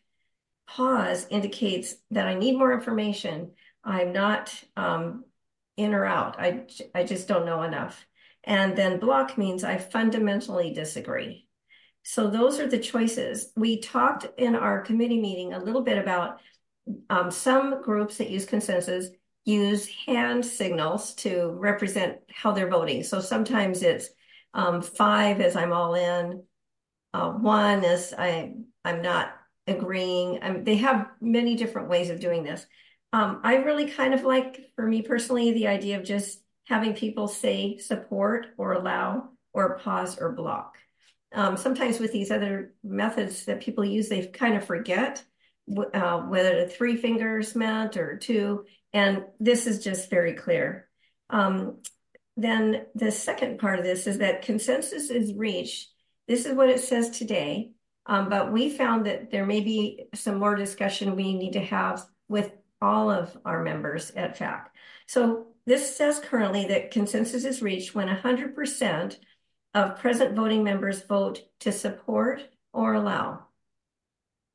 Pause indicates that I need more information. I'm not um, in or out. I, I just don't know enough. And then block means I fundamentally disagree. So those are the choices. We talked in our committee meeting a little bit about um, some groups that use consensus use hand signals to represent how they're voting. So sometimes it's um, five as I'm all in, uh, one is I, I'm not agreeing. Um, they have many different ways of doing this. Um, I really kind of like, for me personally, the idea of just having people say support or allow or pause or block. Um, sometimes with these other methods that people use, they kind of forget uh, whether the three fingers meant or two. And this is just very clear. Um, then the second part of this is that consensus is reached. This is what it says today. Um, but we found that there may be some more discussion we need to have with all of our members at F A C. So this says currently that consensus is reached when one hundred percent of present voting members vote to support or allow.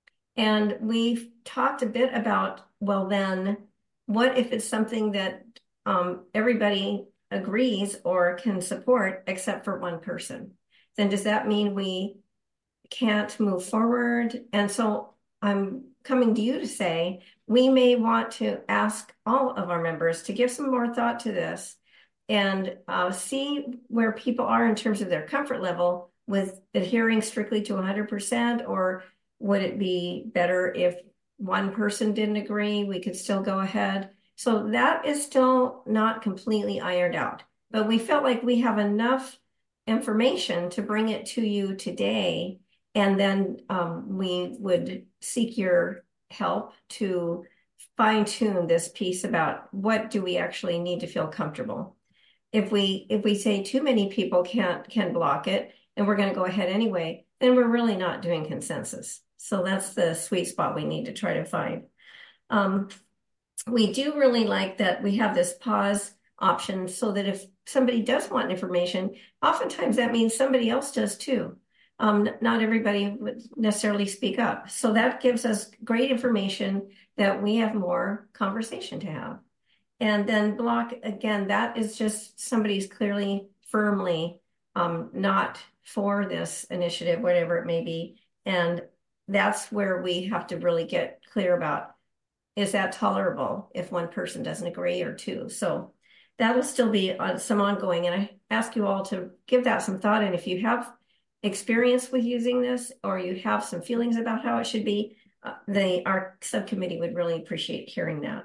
And we've talked a bit about, well, then what if it's something that um, everybody agrees or can support except for one person, then does that mean we can't move forward? And so I'm coming to you to say, we may want to ask all of our members to give some more thought to this and uh, see where people are in terms of their comfort level with adhering strictly to one hundred percent, or would it be better if one person didn't agree, we could still go ahead? So that is still not completely ironed out, but we felt like we have enough information to bring it to you today. And then um, we would seek your help to fine tune this piece about what do we actually need to feel comfortable. If we if we say too many people can't can block it and we're going to go ahead anyway, then we're really not doing consensus. So that's the sweet spot we need to try to find. Um, we do really like that we have this pause option so that if somebody does want information, oftentimes that means somebody else does too. Um, not everybody would necessarily speak up. So that gives us great information that we have more conversation to have. And then block, again, that is just somebody's clearly, firmly um, not for this initiative, whatever it may be. And that's where we have to really get clear about, is that tolerable if one person doesn't agree or two? So that'll still be on some ongoing. And I ask you all to give that some thought. And if you have experience with using this, or you have some feelings about how it should be, uh, the our subcommittee would really appreciate hearing that.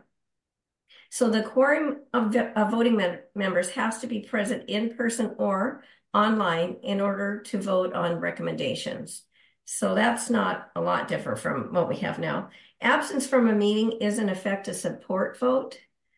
So the quorum of, the, of voting mem members has to be present in person or online in order to vote on recommendations. So that's not a lot different from what we have now. Absence from a meeting is in effect a support vote.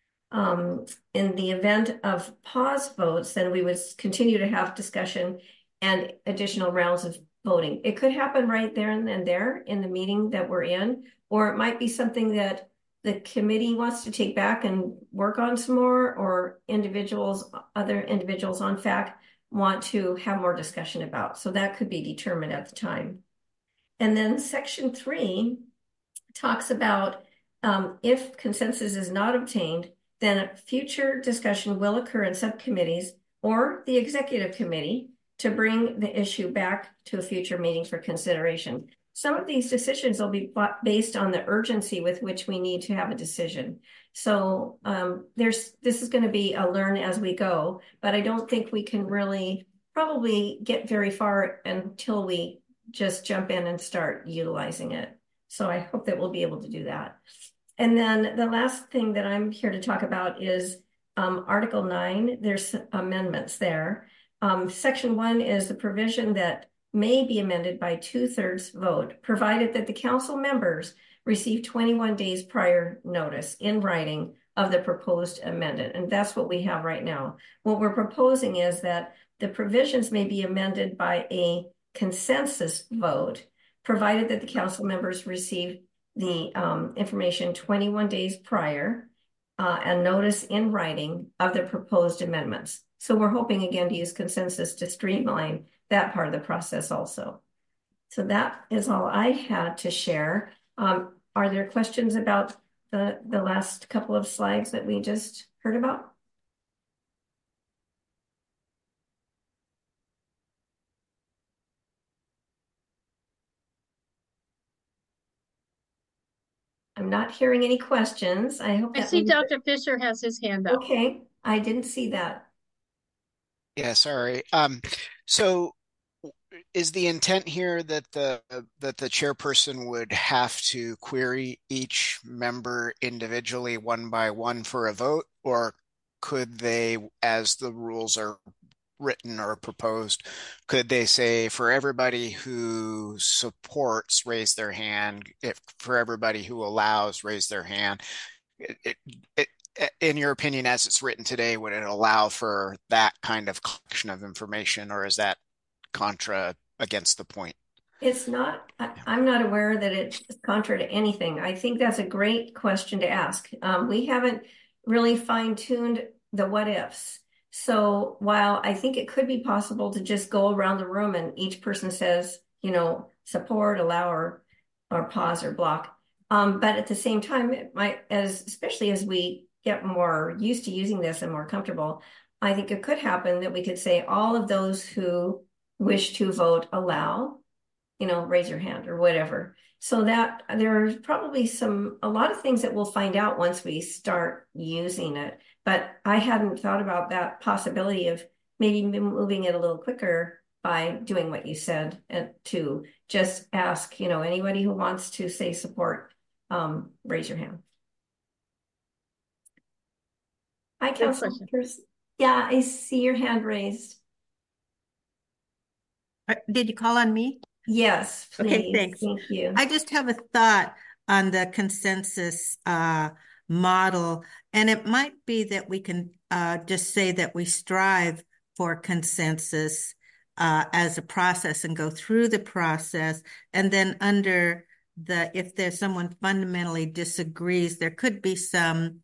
Um, in the event of pause votes, then we would continue to have discussion and additional rounds of voting. It could happen right there and then there in the meeting that we're in, or it might be something that the committee wants to take back and work on some more, or individuals, other individuals on F A C want to have more discussion about. So that could be determined at the time. And then section three talks about um, if consensus is not obtained, then future discussion will occur in subcommittees or the executive committee to bring the issue back to a future meeting for consideration. Some of these decisions will be based on the urgency with which we need to have a decision. So um, there's this is going to be a learn as we go, but I don't think we can really probably get very far until we just jump in and start utilizing it. So I hope that we'll be able to do that. And then the last thing that I'm here to talk about is um, Article nine. There's amendments there. Um, section one is the provision that may be amended by two-thirds vote, provided that the council members receive twenty-one days prior notice in writing of the proposed amendment. And that's what we have right now. What we're proposing is that the provisions may be amended by a consensus vote, provided that the council members receive the um, information twenty-one days prior uh, and notice in writing of the proposed amendments. So we're hoping again to use consensus to streamline that part of the process also. So that is all I had to share. Um, are there questions about the, the last couple of slides that we just heard about? I'm not hearing any questions. I hope I that see means Doctor Fisher has his hand up. okay, I didn't see that. Yeah, sorry. Um, so is the intent here that the that the chairperson would have to query each member individually one by one for a vote, or could they, as the rules are written or proposed, could they say for everybody who supports, raise their hand, if for everybody who allows, raise their hand? It, it, it, in your opinion, as it's written today, would it allow for that kind of collection of information, or is that contra against the point? It's not, I, I'm not aware that it's contra to anything. I think that's a great question to ask. Um, we haven't really fine-tuned the what ifs. So while I think it could be possible to just go around the room and each person says, you know, support, allow, or, or pause or block. Um, but at the same time, it might, as especially as we get more used to using this and more comfortable, I think it could happen that we could say all of those who wish to vote allow, you know, raise your hand or whatever. So that there's probably some, a lot of things that we'll find out once we start using it. But I hadn't thought about that possibility of maybe moving it a little quicker by doing what you said, and to just ask, you know, anybody who wants to say support, um, raise your hand. Hi, Councilor. Yeah, I see your hand raised. Did you call on me? Yes, please. Okay, thanks. Thank you. I just have a thought on the consensus uh, model, and it might be that we can uh, just say that we strive for consensus uh, as a process and go through the process, and then under the, if there's someone fundamentally disagrees, there could be some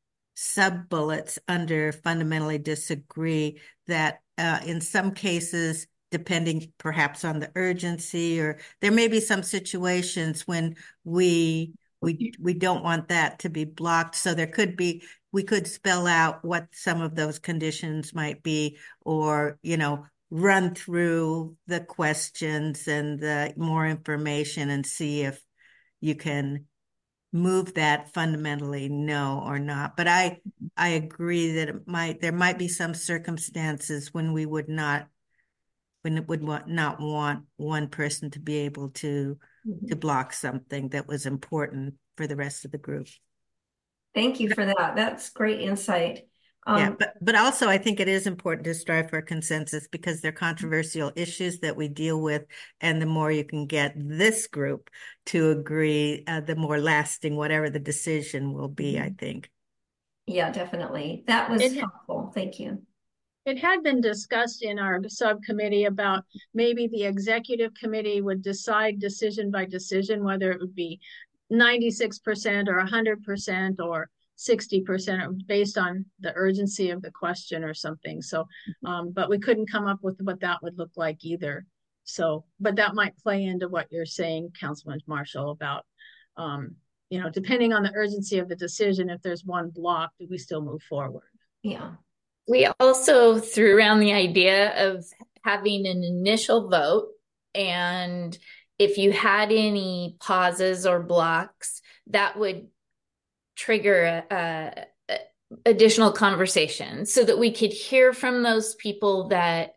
sub bullets under fundamentally disagree that uh, in some cases, depending perhaps on the urgency, or there may be some situations when we we we don't want that to be blocked. So there could be, we could spell out what some of those conditions might be, or, you know, run through the questions and the more information and see if you can move that fundamentally no or not. But I I agree that it might, there might be some circumstances when we would not, when it would want, not want one person to be able to Mhm. to block something that was important for the rest of the group. Thank you for that. That's great insight. Um, Yeah, but but also I think it is important to strive for a consensus because they're controversial issues that we deal with, and the more you can get this group to agree, uh, the more lasting whatever the decision will be, I think. Yeah, definitely. That was It, helpful. Thank you. it had been discussed in our subcommittee about maybe the executive committee would decide decision by decision, whether it would be ninety-six percent or one hundred percent or sixty percent based on the urgency of the question or something. So, um, but we couldn't come up with what that would look like either. So, but that might play into what you're saying, Councilman Marshall, about, um, you know, depending on the urgency of the decision, if there's one block, do we still move forward? Yeah. We also threw around the idea of having an initial vote, and if you had any pauses or blocks, that would trigger a, a additional conversation so that we could hear from those people that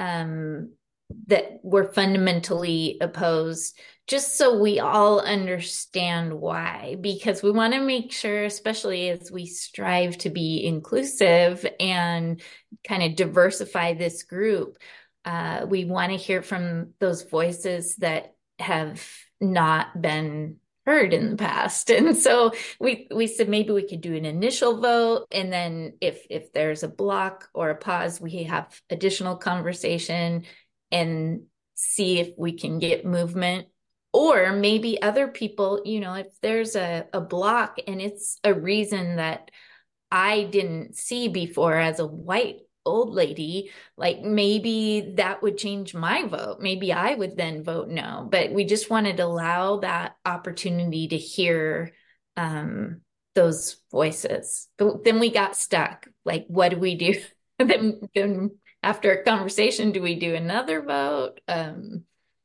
um, that were fundamentally opposed, just so we all understand why, because we want to make sure, especially as we strive to be inclusive and kind of diversify this group, uh, we want to hear from those voices that have not been heard in the past. And so we we said maybe we could do an initial vote, and then if if there's a block or a pause, we have additional conversation and see if we can get movement. Or maybe other people, you know, if there's a, a block and it's a reason that I didn't see before as a white old lady, like maybe that would change my vote. Maybe I would then vote no. But we just wanted to allow that opportunity to hear um, those voices. But then we got stuck. Like, what do we do? then, then after a conversation, do we do another vote? Um,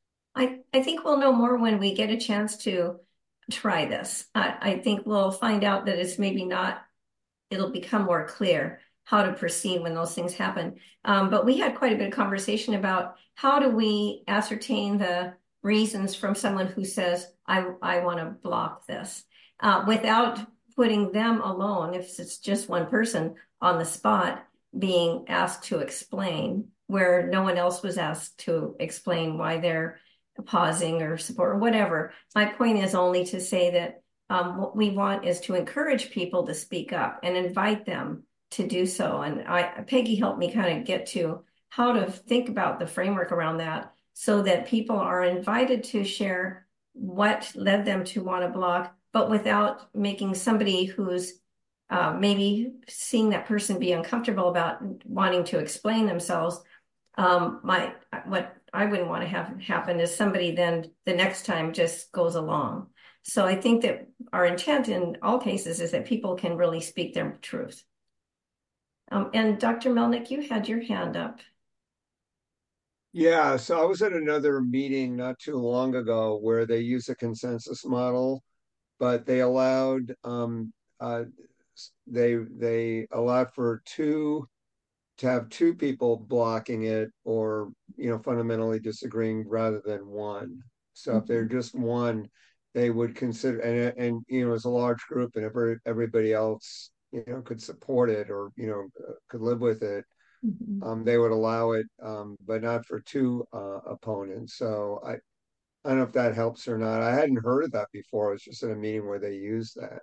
I, I think we'll know more when we get a chance to try this. I, I think we'll find out that it's maybe not, it'll become more clear how to proceed when those things happen. Um, but we had quite a bit of conversation about how do we ascertain the reasons from someone who says, I, I want to block this, uh, without putting them alone, if it's just one person on the spot being asked to explain, where no one else was asked to explain why they're pausing or support or whatever. My point is only to say that um, what we want is to encourage people to speak up and invite them to do so. And I, Peggy helped me kind of get to how to think about the framework around that so that people are invited to share what led them to want to block, but without making somebody who's uh, maybe seeing that person be uncomfortable about wanting to explain themselves. Um, my, what I wouldn't want to have happen is somebody then the next time just goes along. So I think that our intent in all cases is that people can really speak their truth. Um, and Doctor Melnick, you had your hand up. Yeah, so I was at another meeting not too long ago where they use a consensus model, but they allowed um, uh, they they allowed for two to have two people blocking it or you know fundamentally disagreeing rather than one. So if they're Mhm. just one, they would consider and and you know it's a large group and every everybody else you know could support it or you know uh, could live with it. Mhm. Um, they would allow it, um, but not for two uh, opponents. So I I don't know if that helps or not. I hadn't heard of that before. I was just at a meeting where they used that.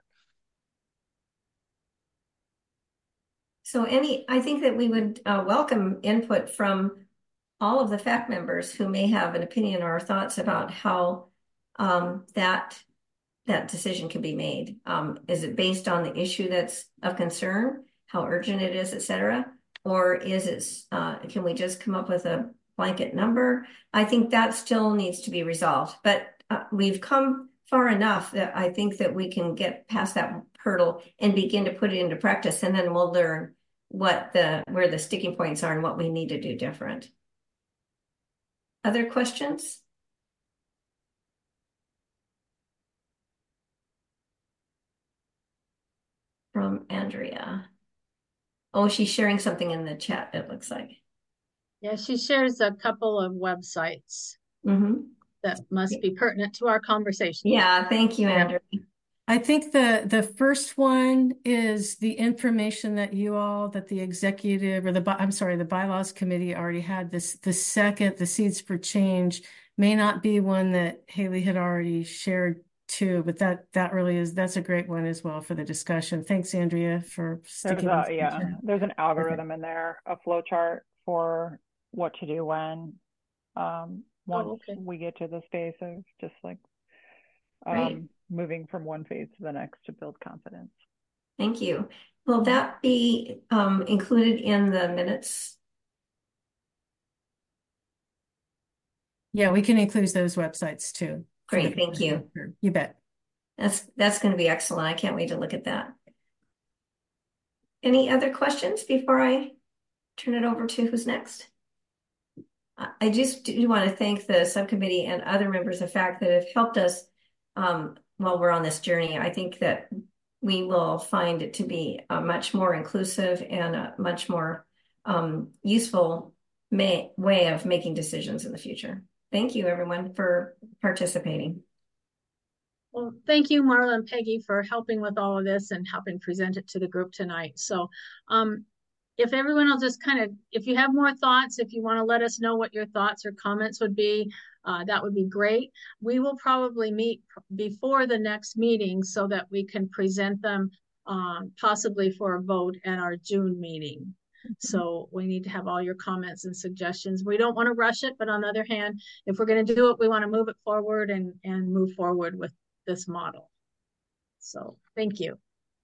So any, I think that we would uh, welcome input from all of the fact members who may have an opinion or thoughts about how um, that that decision can be made. Um, is it based on the issue that's of concern, how urgent it is, et cetera? Or is it, uh, can we just come up with a blanket number? I think that still needs to be resolved, but uh, we've come far enough that I think that we can get past that hurdle and begin to put it into practice, and then we'll learn what the, where the sticking points are and what we need to do different. Other questions? From Andrea. Oh, she's sharing something in the chat, it looks like. Yeah, she shares a couple of websites Mm-hmm. that must be pertinent to our conversation. Yeah, thank you, Andrea. I think the the first one is the information that you all, that the executive or the, by- I'm sorry, the bylaws committee already had. This, the second, the Seeds for Change, may not be one that Haley had already shared too, but that that really is, that's a great one as well for the discussion. Thanks, Andrea, for There's sticking a with yeah, the chat. there's an Perfect. algorithm in there, a flow chart for what to do when um once Oh, okay. we get to the space of just like Great. um moving from one phase to the next to build confidence. Thank you. Will that be um, included in the minutes? Yeah, we can include those websites too. for the Great, thank you. You bet. That's that's going to be excellent. I can't wait to look at that. Any other questions before I turn it over to who's next? I I just do want to thank the subcommittee and other members of fact that have helped us um, while we're on this journey. I think that we will find it to be a much more inclusive and a much more um, useful may, way of making decisions in the future. Thank you, everyone, for participating. Well, thank you, Marla and Peggy, for helping with all of this and helping present it to the group tonight. So um, if everyone will just kind of, if you have more thoughts, if you want to let us know what your thoughts or comments would be, uh, that would be great. We will probably meet before the next meeting so that we can present them um, possibly for a vote at our June meeting. So we need to have all your comments and suggestions. We don't want to rush it, but on the other hand, if we're going to do it, we want to move it forward and, and move forward with this model. So thank you.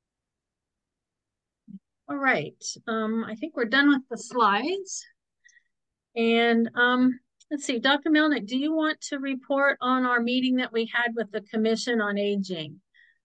All right, um, I think we're done with the slides. And um, let's see, Doctor Melnick, do you want to report on our meeting that we had with the Commission on Aging?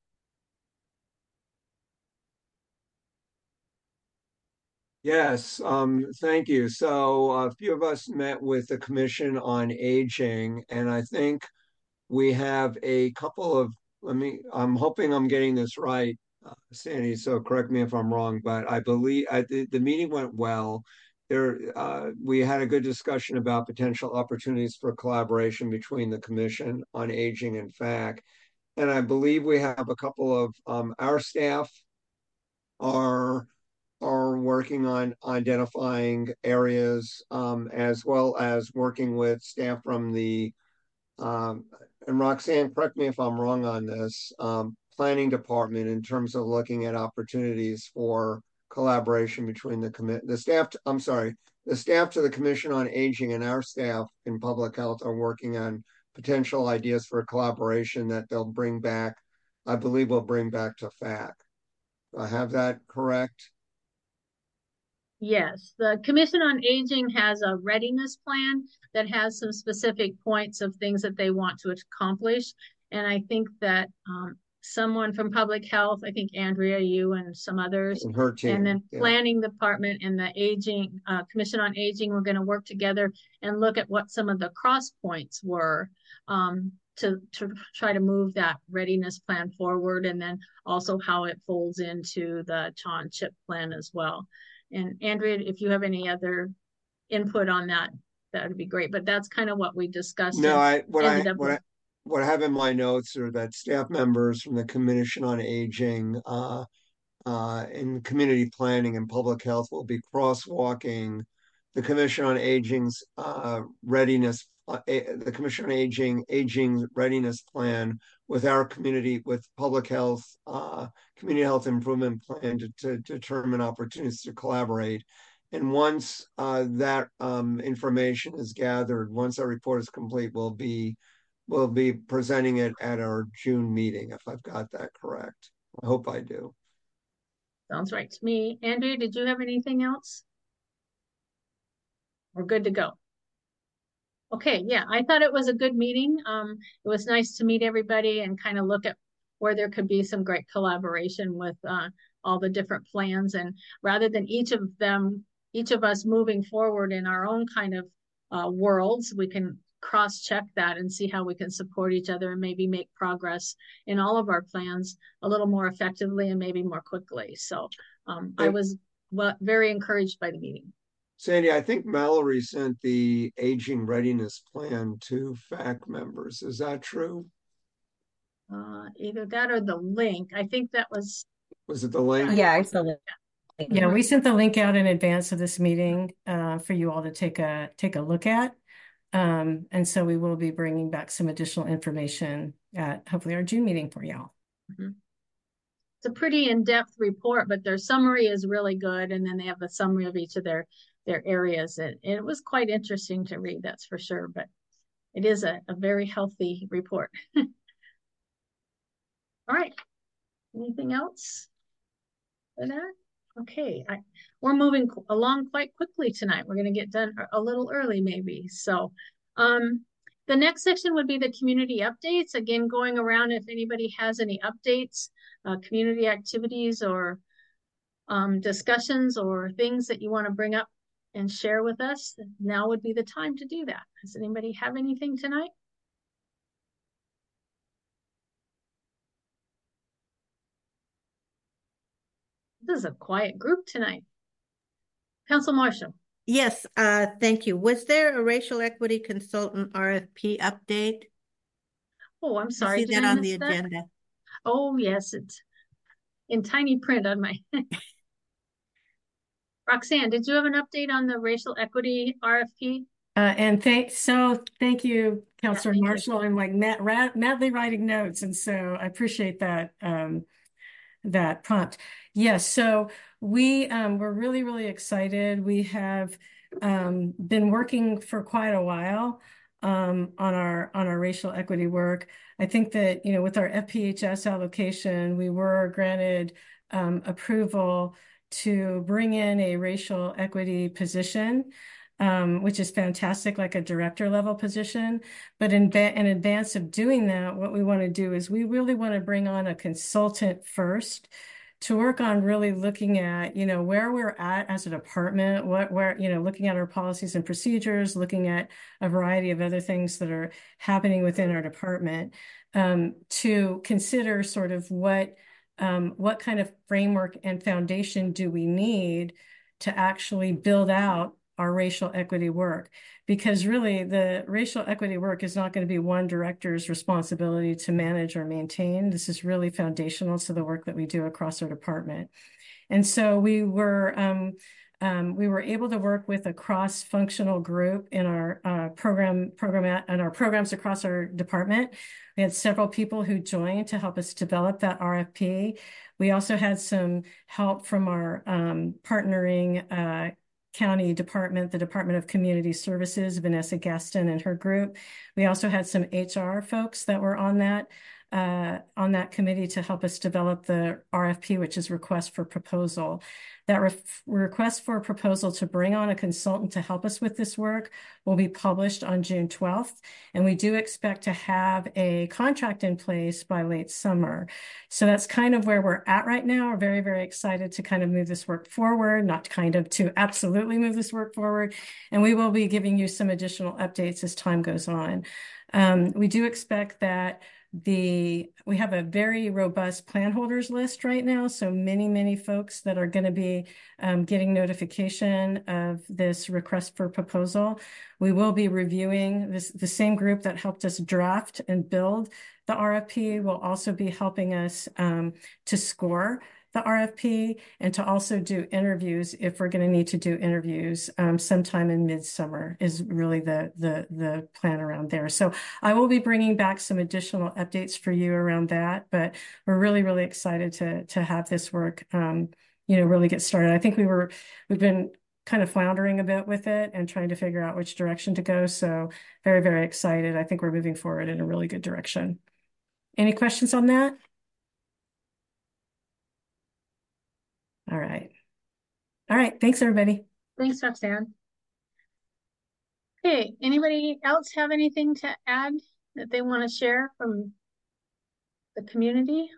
Yes, um, thank you. So a few of us met with the Commission on Aging, and I think we have a couple of, let me, I'm hoping I'm getting this right, uh, Sandy, so correct me if I'm wrong, but I believe I, the, the meeting went well. There, uh, we had a good discussion about potential opportunities for collaboration between the Commission on Aging and F A C. And I believe we have a couple of, um, our staff are are working on identifying areas um, as well as working with staff from the um, and Roxanne, correct me if I'm wrong on this, um, planning department in terms of looking at opportunities for collaboration between the commit the staff. I'm sorry, the staff to the Commission on Aging and our staff in public health are working on potential ideas for collaboration that they'll bring back. I believe we'll bring back to F A C. I have that correct? Yes, the Commission on Aging has a readiness plan that has some specific points of things that they want to accomplish. And I think that um, someone from public health, I think Andrea, you and some someone from public health, I think Andrea, you and some others, And her and then team, yeah. planning department and the aging uh, Commission on Aging, we're going to work together and look at what some of the cross points were um, to, to try to move that readiness plan forward, and then also how it folds into the C H O N CHIP plan as well. And Andrea, if you have any other input on that, that would be great. But that's kind of what we discussed No, and I what I ended up what with. I what I have in my notes are that staff members from the Commission on Aging, uh, uh, in community planning and public health will be crosswalking the Commission on Aging's uh, readiness, uh, the Commission on Aging Aging readiness plan with our community, with public health, uh, community health improvement plan to, to determine opportunities to collaborate. And once uh, that um, information is gathered, once our report is complete, we'll be we'll be presenting it at our June meeting, if I've got that correct. I hope I do. Sounds right to me. Andrea, did you have anything else? We're good to go. Okay, yeah, I thought it was a good meeting. Um, it was nice to meet everybody and kind of look at where there could be some great collaboration with uh, all the different plans. And rather than each of them, each of us moving forward in our own kind of uh, worlds, we can cross-check that and see how we can support each other and maybe make progress in all of our plans a little more effectively and maybe more quickly. So um, I was well, very encouraged by the meeting. Sandy, I think Mallory sent the aging readiness plan to F A C members. Is that true? Uh, either that or the link. I think that was. Was it the link? Yeah, I saw it. Yeah, we sent the link out in advance of this meeting uh, for you all to take a take a look at. Um, and so we will be bringing back some additional information at hopefully our June meeting for y'all. Mm-hmm. It's a pretty in-depth report, but their summary is really good. And then they have a summary of each of their their areas. It, it was quite interesting to read, that's for sure. But it is a, a very healthy report. All right. Anything else for that? Okay, I, we're moving along quite quickly tonight. We're going to get done a little early maybe. So um, the next section would be the community updates. Again, going around if anybody has any updates, uh, community activities or um, discussions or things that you want to bring up and share with us, now would be the time to do that. Does anybody have anything tonight? This is a quiet group tonight. Council Marshall. Yes, uh, thank you. Was there a racial equity consultant R F P update? Oh, I'm sorry. I see that on the agenda. Oh, yes, it's in tiny print on my. Roxanne, did you have an update on the racial equity R F P? Uh, and thank so thank you, Councilor yeah, Marshall. You. I'm like mad, rad, madly writing notes, and so I appreciate that um, that prompt. Yes, so we um, we're really really excited. We have um, been working for quite a while um, on our on our racial equity work. I think that you know with our F P H S allocation, we were granted um, approval to bring in a racial equity position, um, which is fantastic, like a director level position. But in, in advance of doing that, what we want to do is we really want to bring on a consultant first to work on really looking at, you know, where we're at as a department, what, where, you know, looking at our policies and procedures, looking at a variety of other things that are happening within our department, um, to consider sort of what, Um, what kind of framework and foundation do we need to actually build out our racial equity work? Because really the racial equity work is not going to be one director's responsibility to manage or maintain. This is really foundational to the work that we do across our department. And so we were um, um, we were able to work with a cross-functional group in our uh, program program and our programs across our department. We had several people who joined to help us develop that R F P. We also had some help from our um, partnering uh, county department, the Department of Community Services, Vanessa Gaston and her group. We also had some H R folks that were on that uh, on that committee to help us develop the R F P, which is request for proposal. That re request for a proposal to bring on a consultant to help us with this work will be published on June twelfth, and we do expect to have a contract in place by late summer. So that's kind of where we're at right now. We're very, very excited to kind of move this work forward, not kind of to absolutely move this work forward. And we will be giving you some additional updates as time goes on. Um, we do expect that the we have a very robust plan holders list right now, so many many folks that are going to be um, getting notification of this request for proposal. We will be reviewing this. The same group that helped us draft and build the R F P will also be helping us um, to score the R F P and to also do interviews if we're going to need to do interviews um, sometime in midsummer is really the, the, the plan around there. So I will be bringing back some additional updates for you around that, but we're really, really excited to, to have this work, um, you know, really get started. I think we were, we've been kind of floundering a bit with it and trying to figure out which direction to go. So very, very excited. I think we're moving forward in a really good direction. Any questions on that? All right. All right. Thanks, everybody. Thanks, Roxanne. Okay, anybody else have anything to add that they want to share from the community?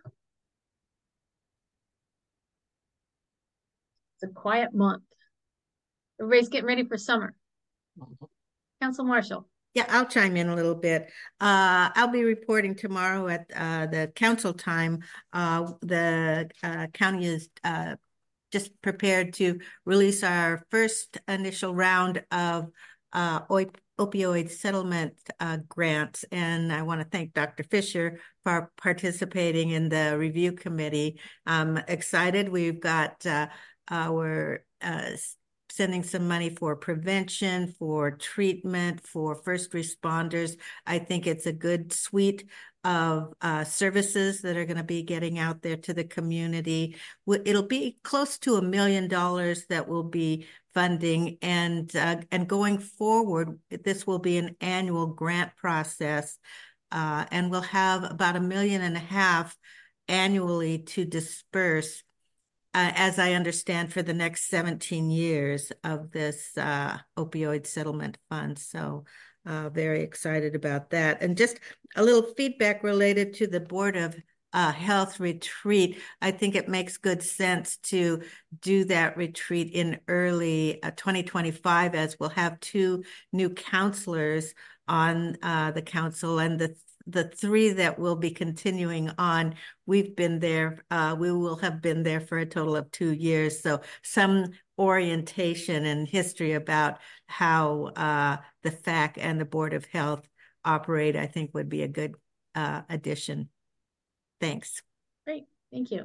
It's a quiet month. Everybody's getting ready for summer. Council Marshall. Yeah, I'll chime in a little bit. Uh, I'll be reporting tomorrow at uh, the council time. Uh, the uh, county is uh, just prepared to release our first initial round of uh, opioid settlement uh, grants. And I want to thank Doctor Fisher for participating in the review committee. I'm excited. We've got uh, our uh, sending some money for prevention, for treatment, for first responders. I think it's a good suite of uh, services that are going to be getting out there to the community. It'll be close to a million dollars that will be funding, and uh, and going forward, this will be an annual grant process, uh, and we'll have about a million and a half annually to disperse. Uh, as I understand, for the next seventeen years of this uh, opioid settlement fund. So uh, very excited about that. And just a little feedback related to the Board of uh, Health retreat. I think it makes good sense to do that retreat in early uh, twenty twenty-five, as we'll have two new counselors on uh, the council, and the the three that will be continuing on, we've been there, uh, we will have been there for a total of two years. So some orientation and history about how uh, the F A C and the Board of Health operate, I think would be a good uh, addition. Thanks. Great, thank you.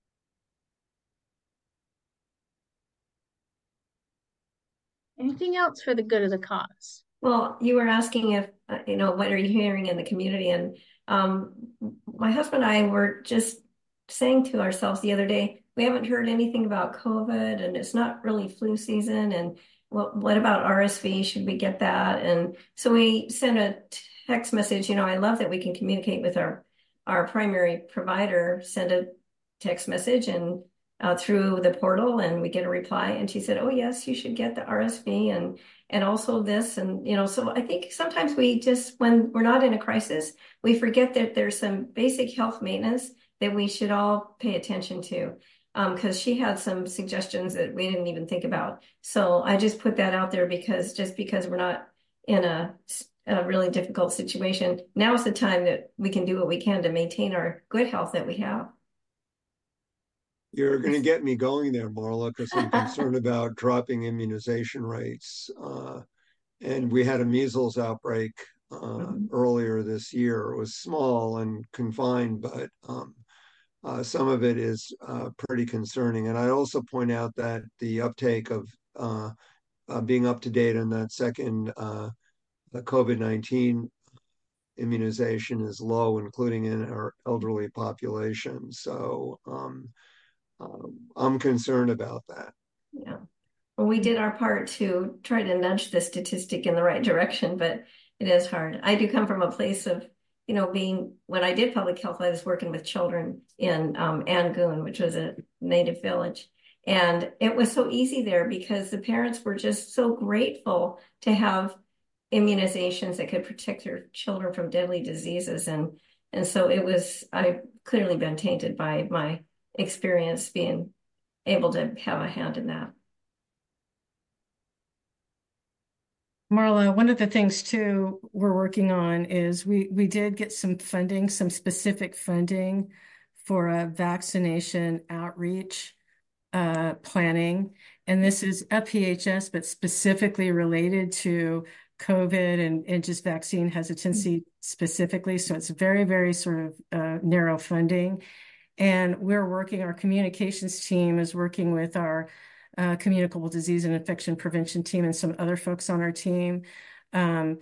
Anything else for the good of the cause? Well, you were asking if, uh, you know, what are you hearing in the community? And um, my husband and I were just saying to ourselves the other day, we haven't heard anything about COVID, and it's not really flu season. And what, what about R S V? Should we get that? And so we sent a text message. You know, I love that we can communicate with our, our primary provider, send a text message and uh, through the portal, and we get a reply. And she said, oh, yes, you should get the R S V and and also this. And, you know, so I think sometimes we just, when we're not in a crisis, we forget that there's some basic health maintenance that we should all pay attention to. Because um, she had some suggestions that we didn't even think about. So I just put that out there because just because we're not in a, a really difficult situation, now is the time that we can do what we can to maintain our good health that we have. You're going to get me going there, Marla, because I'm concerned about dropping immunization rates. Uh, and we had a measles outbreak uh, mm-hmm. earlier this year. It was small and confined, but um, uh, some of it is uh, pretty concerning. And I also point out that the uptake of uh, uh, being up to date on that second uh, the COVID nineteen immunization is low, including in our elderly population. So um, Um, I'm concerned about that. Yeah. Well, we did our part to try to nudge the statistic in the right direction, but it is hard. I do come from a place of, you know, being, when I did public health, I was working with children in um, Angoon, which was a native village. And it was so easy there because the parents were just so grateful to have immunizations that could protect their children from deadly diseases. And, and so it was, I've clearly been tainted by my experience being able to have a hand in that. Marla, one of the things too we're working on is we we did get some funding, some specific funding for a vaccination outreach uh, planning. And this is a P H S, but specifically related to COVID and, and just vaccine hesitancy specifically. So it's very, very sort of uh, narrow funding. And we're working, our communications team is working with our uh, communicable disease and infection prevention team and some other folks on our team um,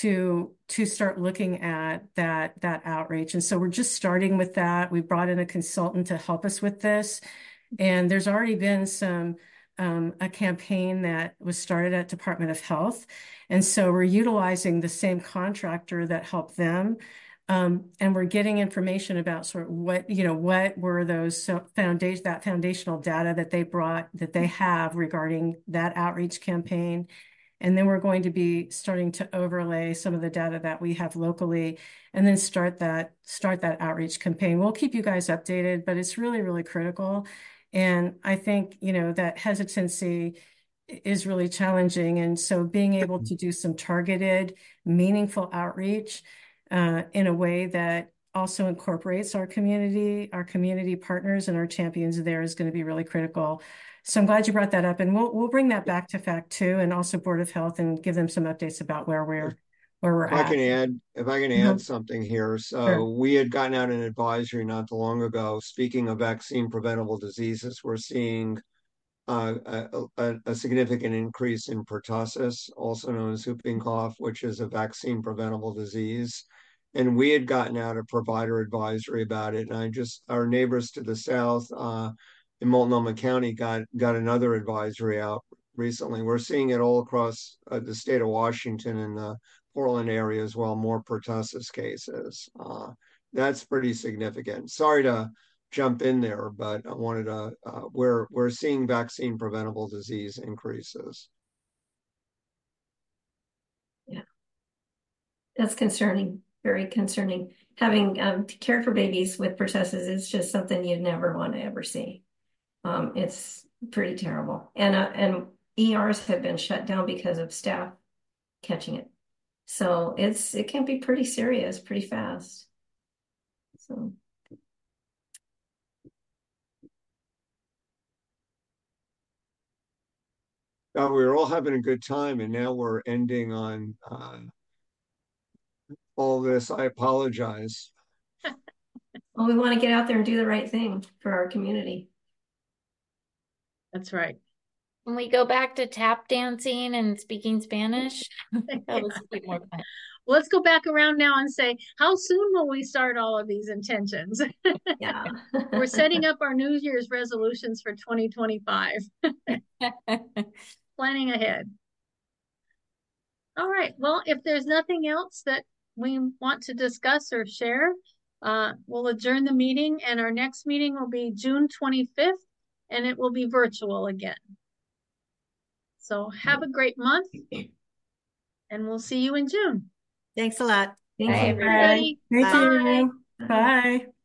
to to start looking at that that outreach. And so we're just starting with that. We brought in a consultant to help us with this. And there's already been some um, a campaign that was started at Department of Health. And so we're utilizing the same contractor that helped them. Um, and we're getting information about sort of what, you know, what were those so foundation, that foundational data that they brought, that they have regarding that outreach campaign. And then we're going to be starting to overlay some of the data that we have locally and then start that, start that outreach campaign. We'll keep you guys updated, but it's really, really critical. And I think, you know, that hesitancy is really challenging. And so being able to do some targeted, meaningful outreach uh, in a way that also incorporates our community, our community partners and our champions there is going to be really critical. So I'm glad you brought that up, and we'll we'll bring that back to Fact Two and also Board of Health and give them some updates about where we're where we're If I at. can add, if I can Mhm. add something here. So Sure. we had gotten out an advisory not too long ago. Speaking of vaccine preventable diseases, we're seeing uh, a, a, a significant increase in pertussis, also known as whooping cough, which is a vaccine preventable disease. And we had gotten out a provider advisory about it. And I just, our neighbors to the south uh, in Multnomah County got, got another advisory out recently. We're seeing it all across uh, the state of Washington and the Portland area as well, more pertussis cases. Uh, that's pretty significant. Sorry to jump in there, but I wanted to, uh, we're, we're seeing vaccine preventable disease increases. Yeah, that's concerning, very concerning. Having um, to care for babies with pertussis is just something you'd never want to ever see. Um, it's pretty terrible. And, uh, and E Rs have been shut down because of staff catching it. So it's, it can be pretty serious, pretty fast. So. Uh, we were all having a good time, and now we're ending on uh, all this. I apologize. Well, we want to get out there and do the right thing for our community. That's right. Can we go back to tap dancing and speaking Spanish? That was a bit more fun. Well, let's go back around now and say, how soon will we start all of these intentions? Yeah. We're setting up our New Year's resolutions for twenty twenty-five. Planning ahead. All right. Well, if there's nothing else that we want to discuss or share, uh, we'll adjourn the meeting, and our next meeting will be June twenty-fifth, and it will be virtual again. So have a great month, and we'll see you in June. Thanks a lot. Thank Bye, you. everybody. Thank Bye. you. Bye.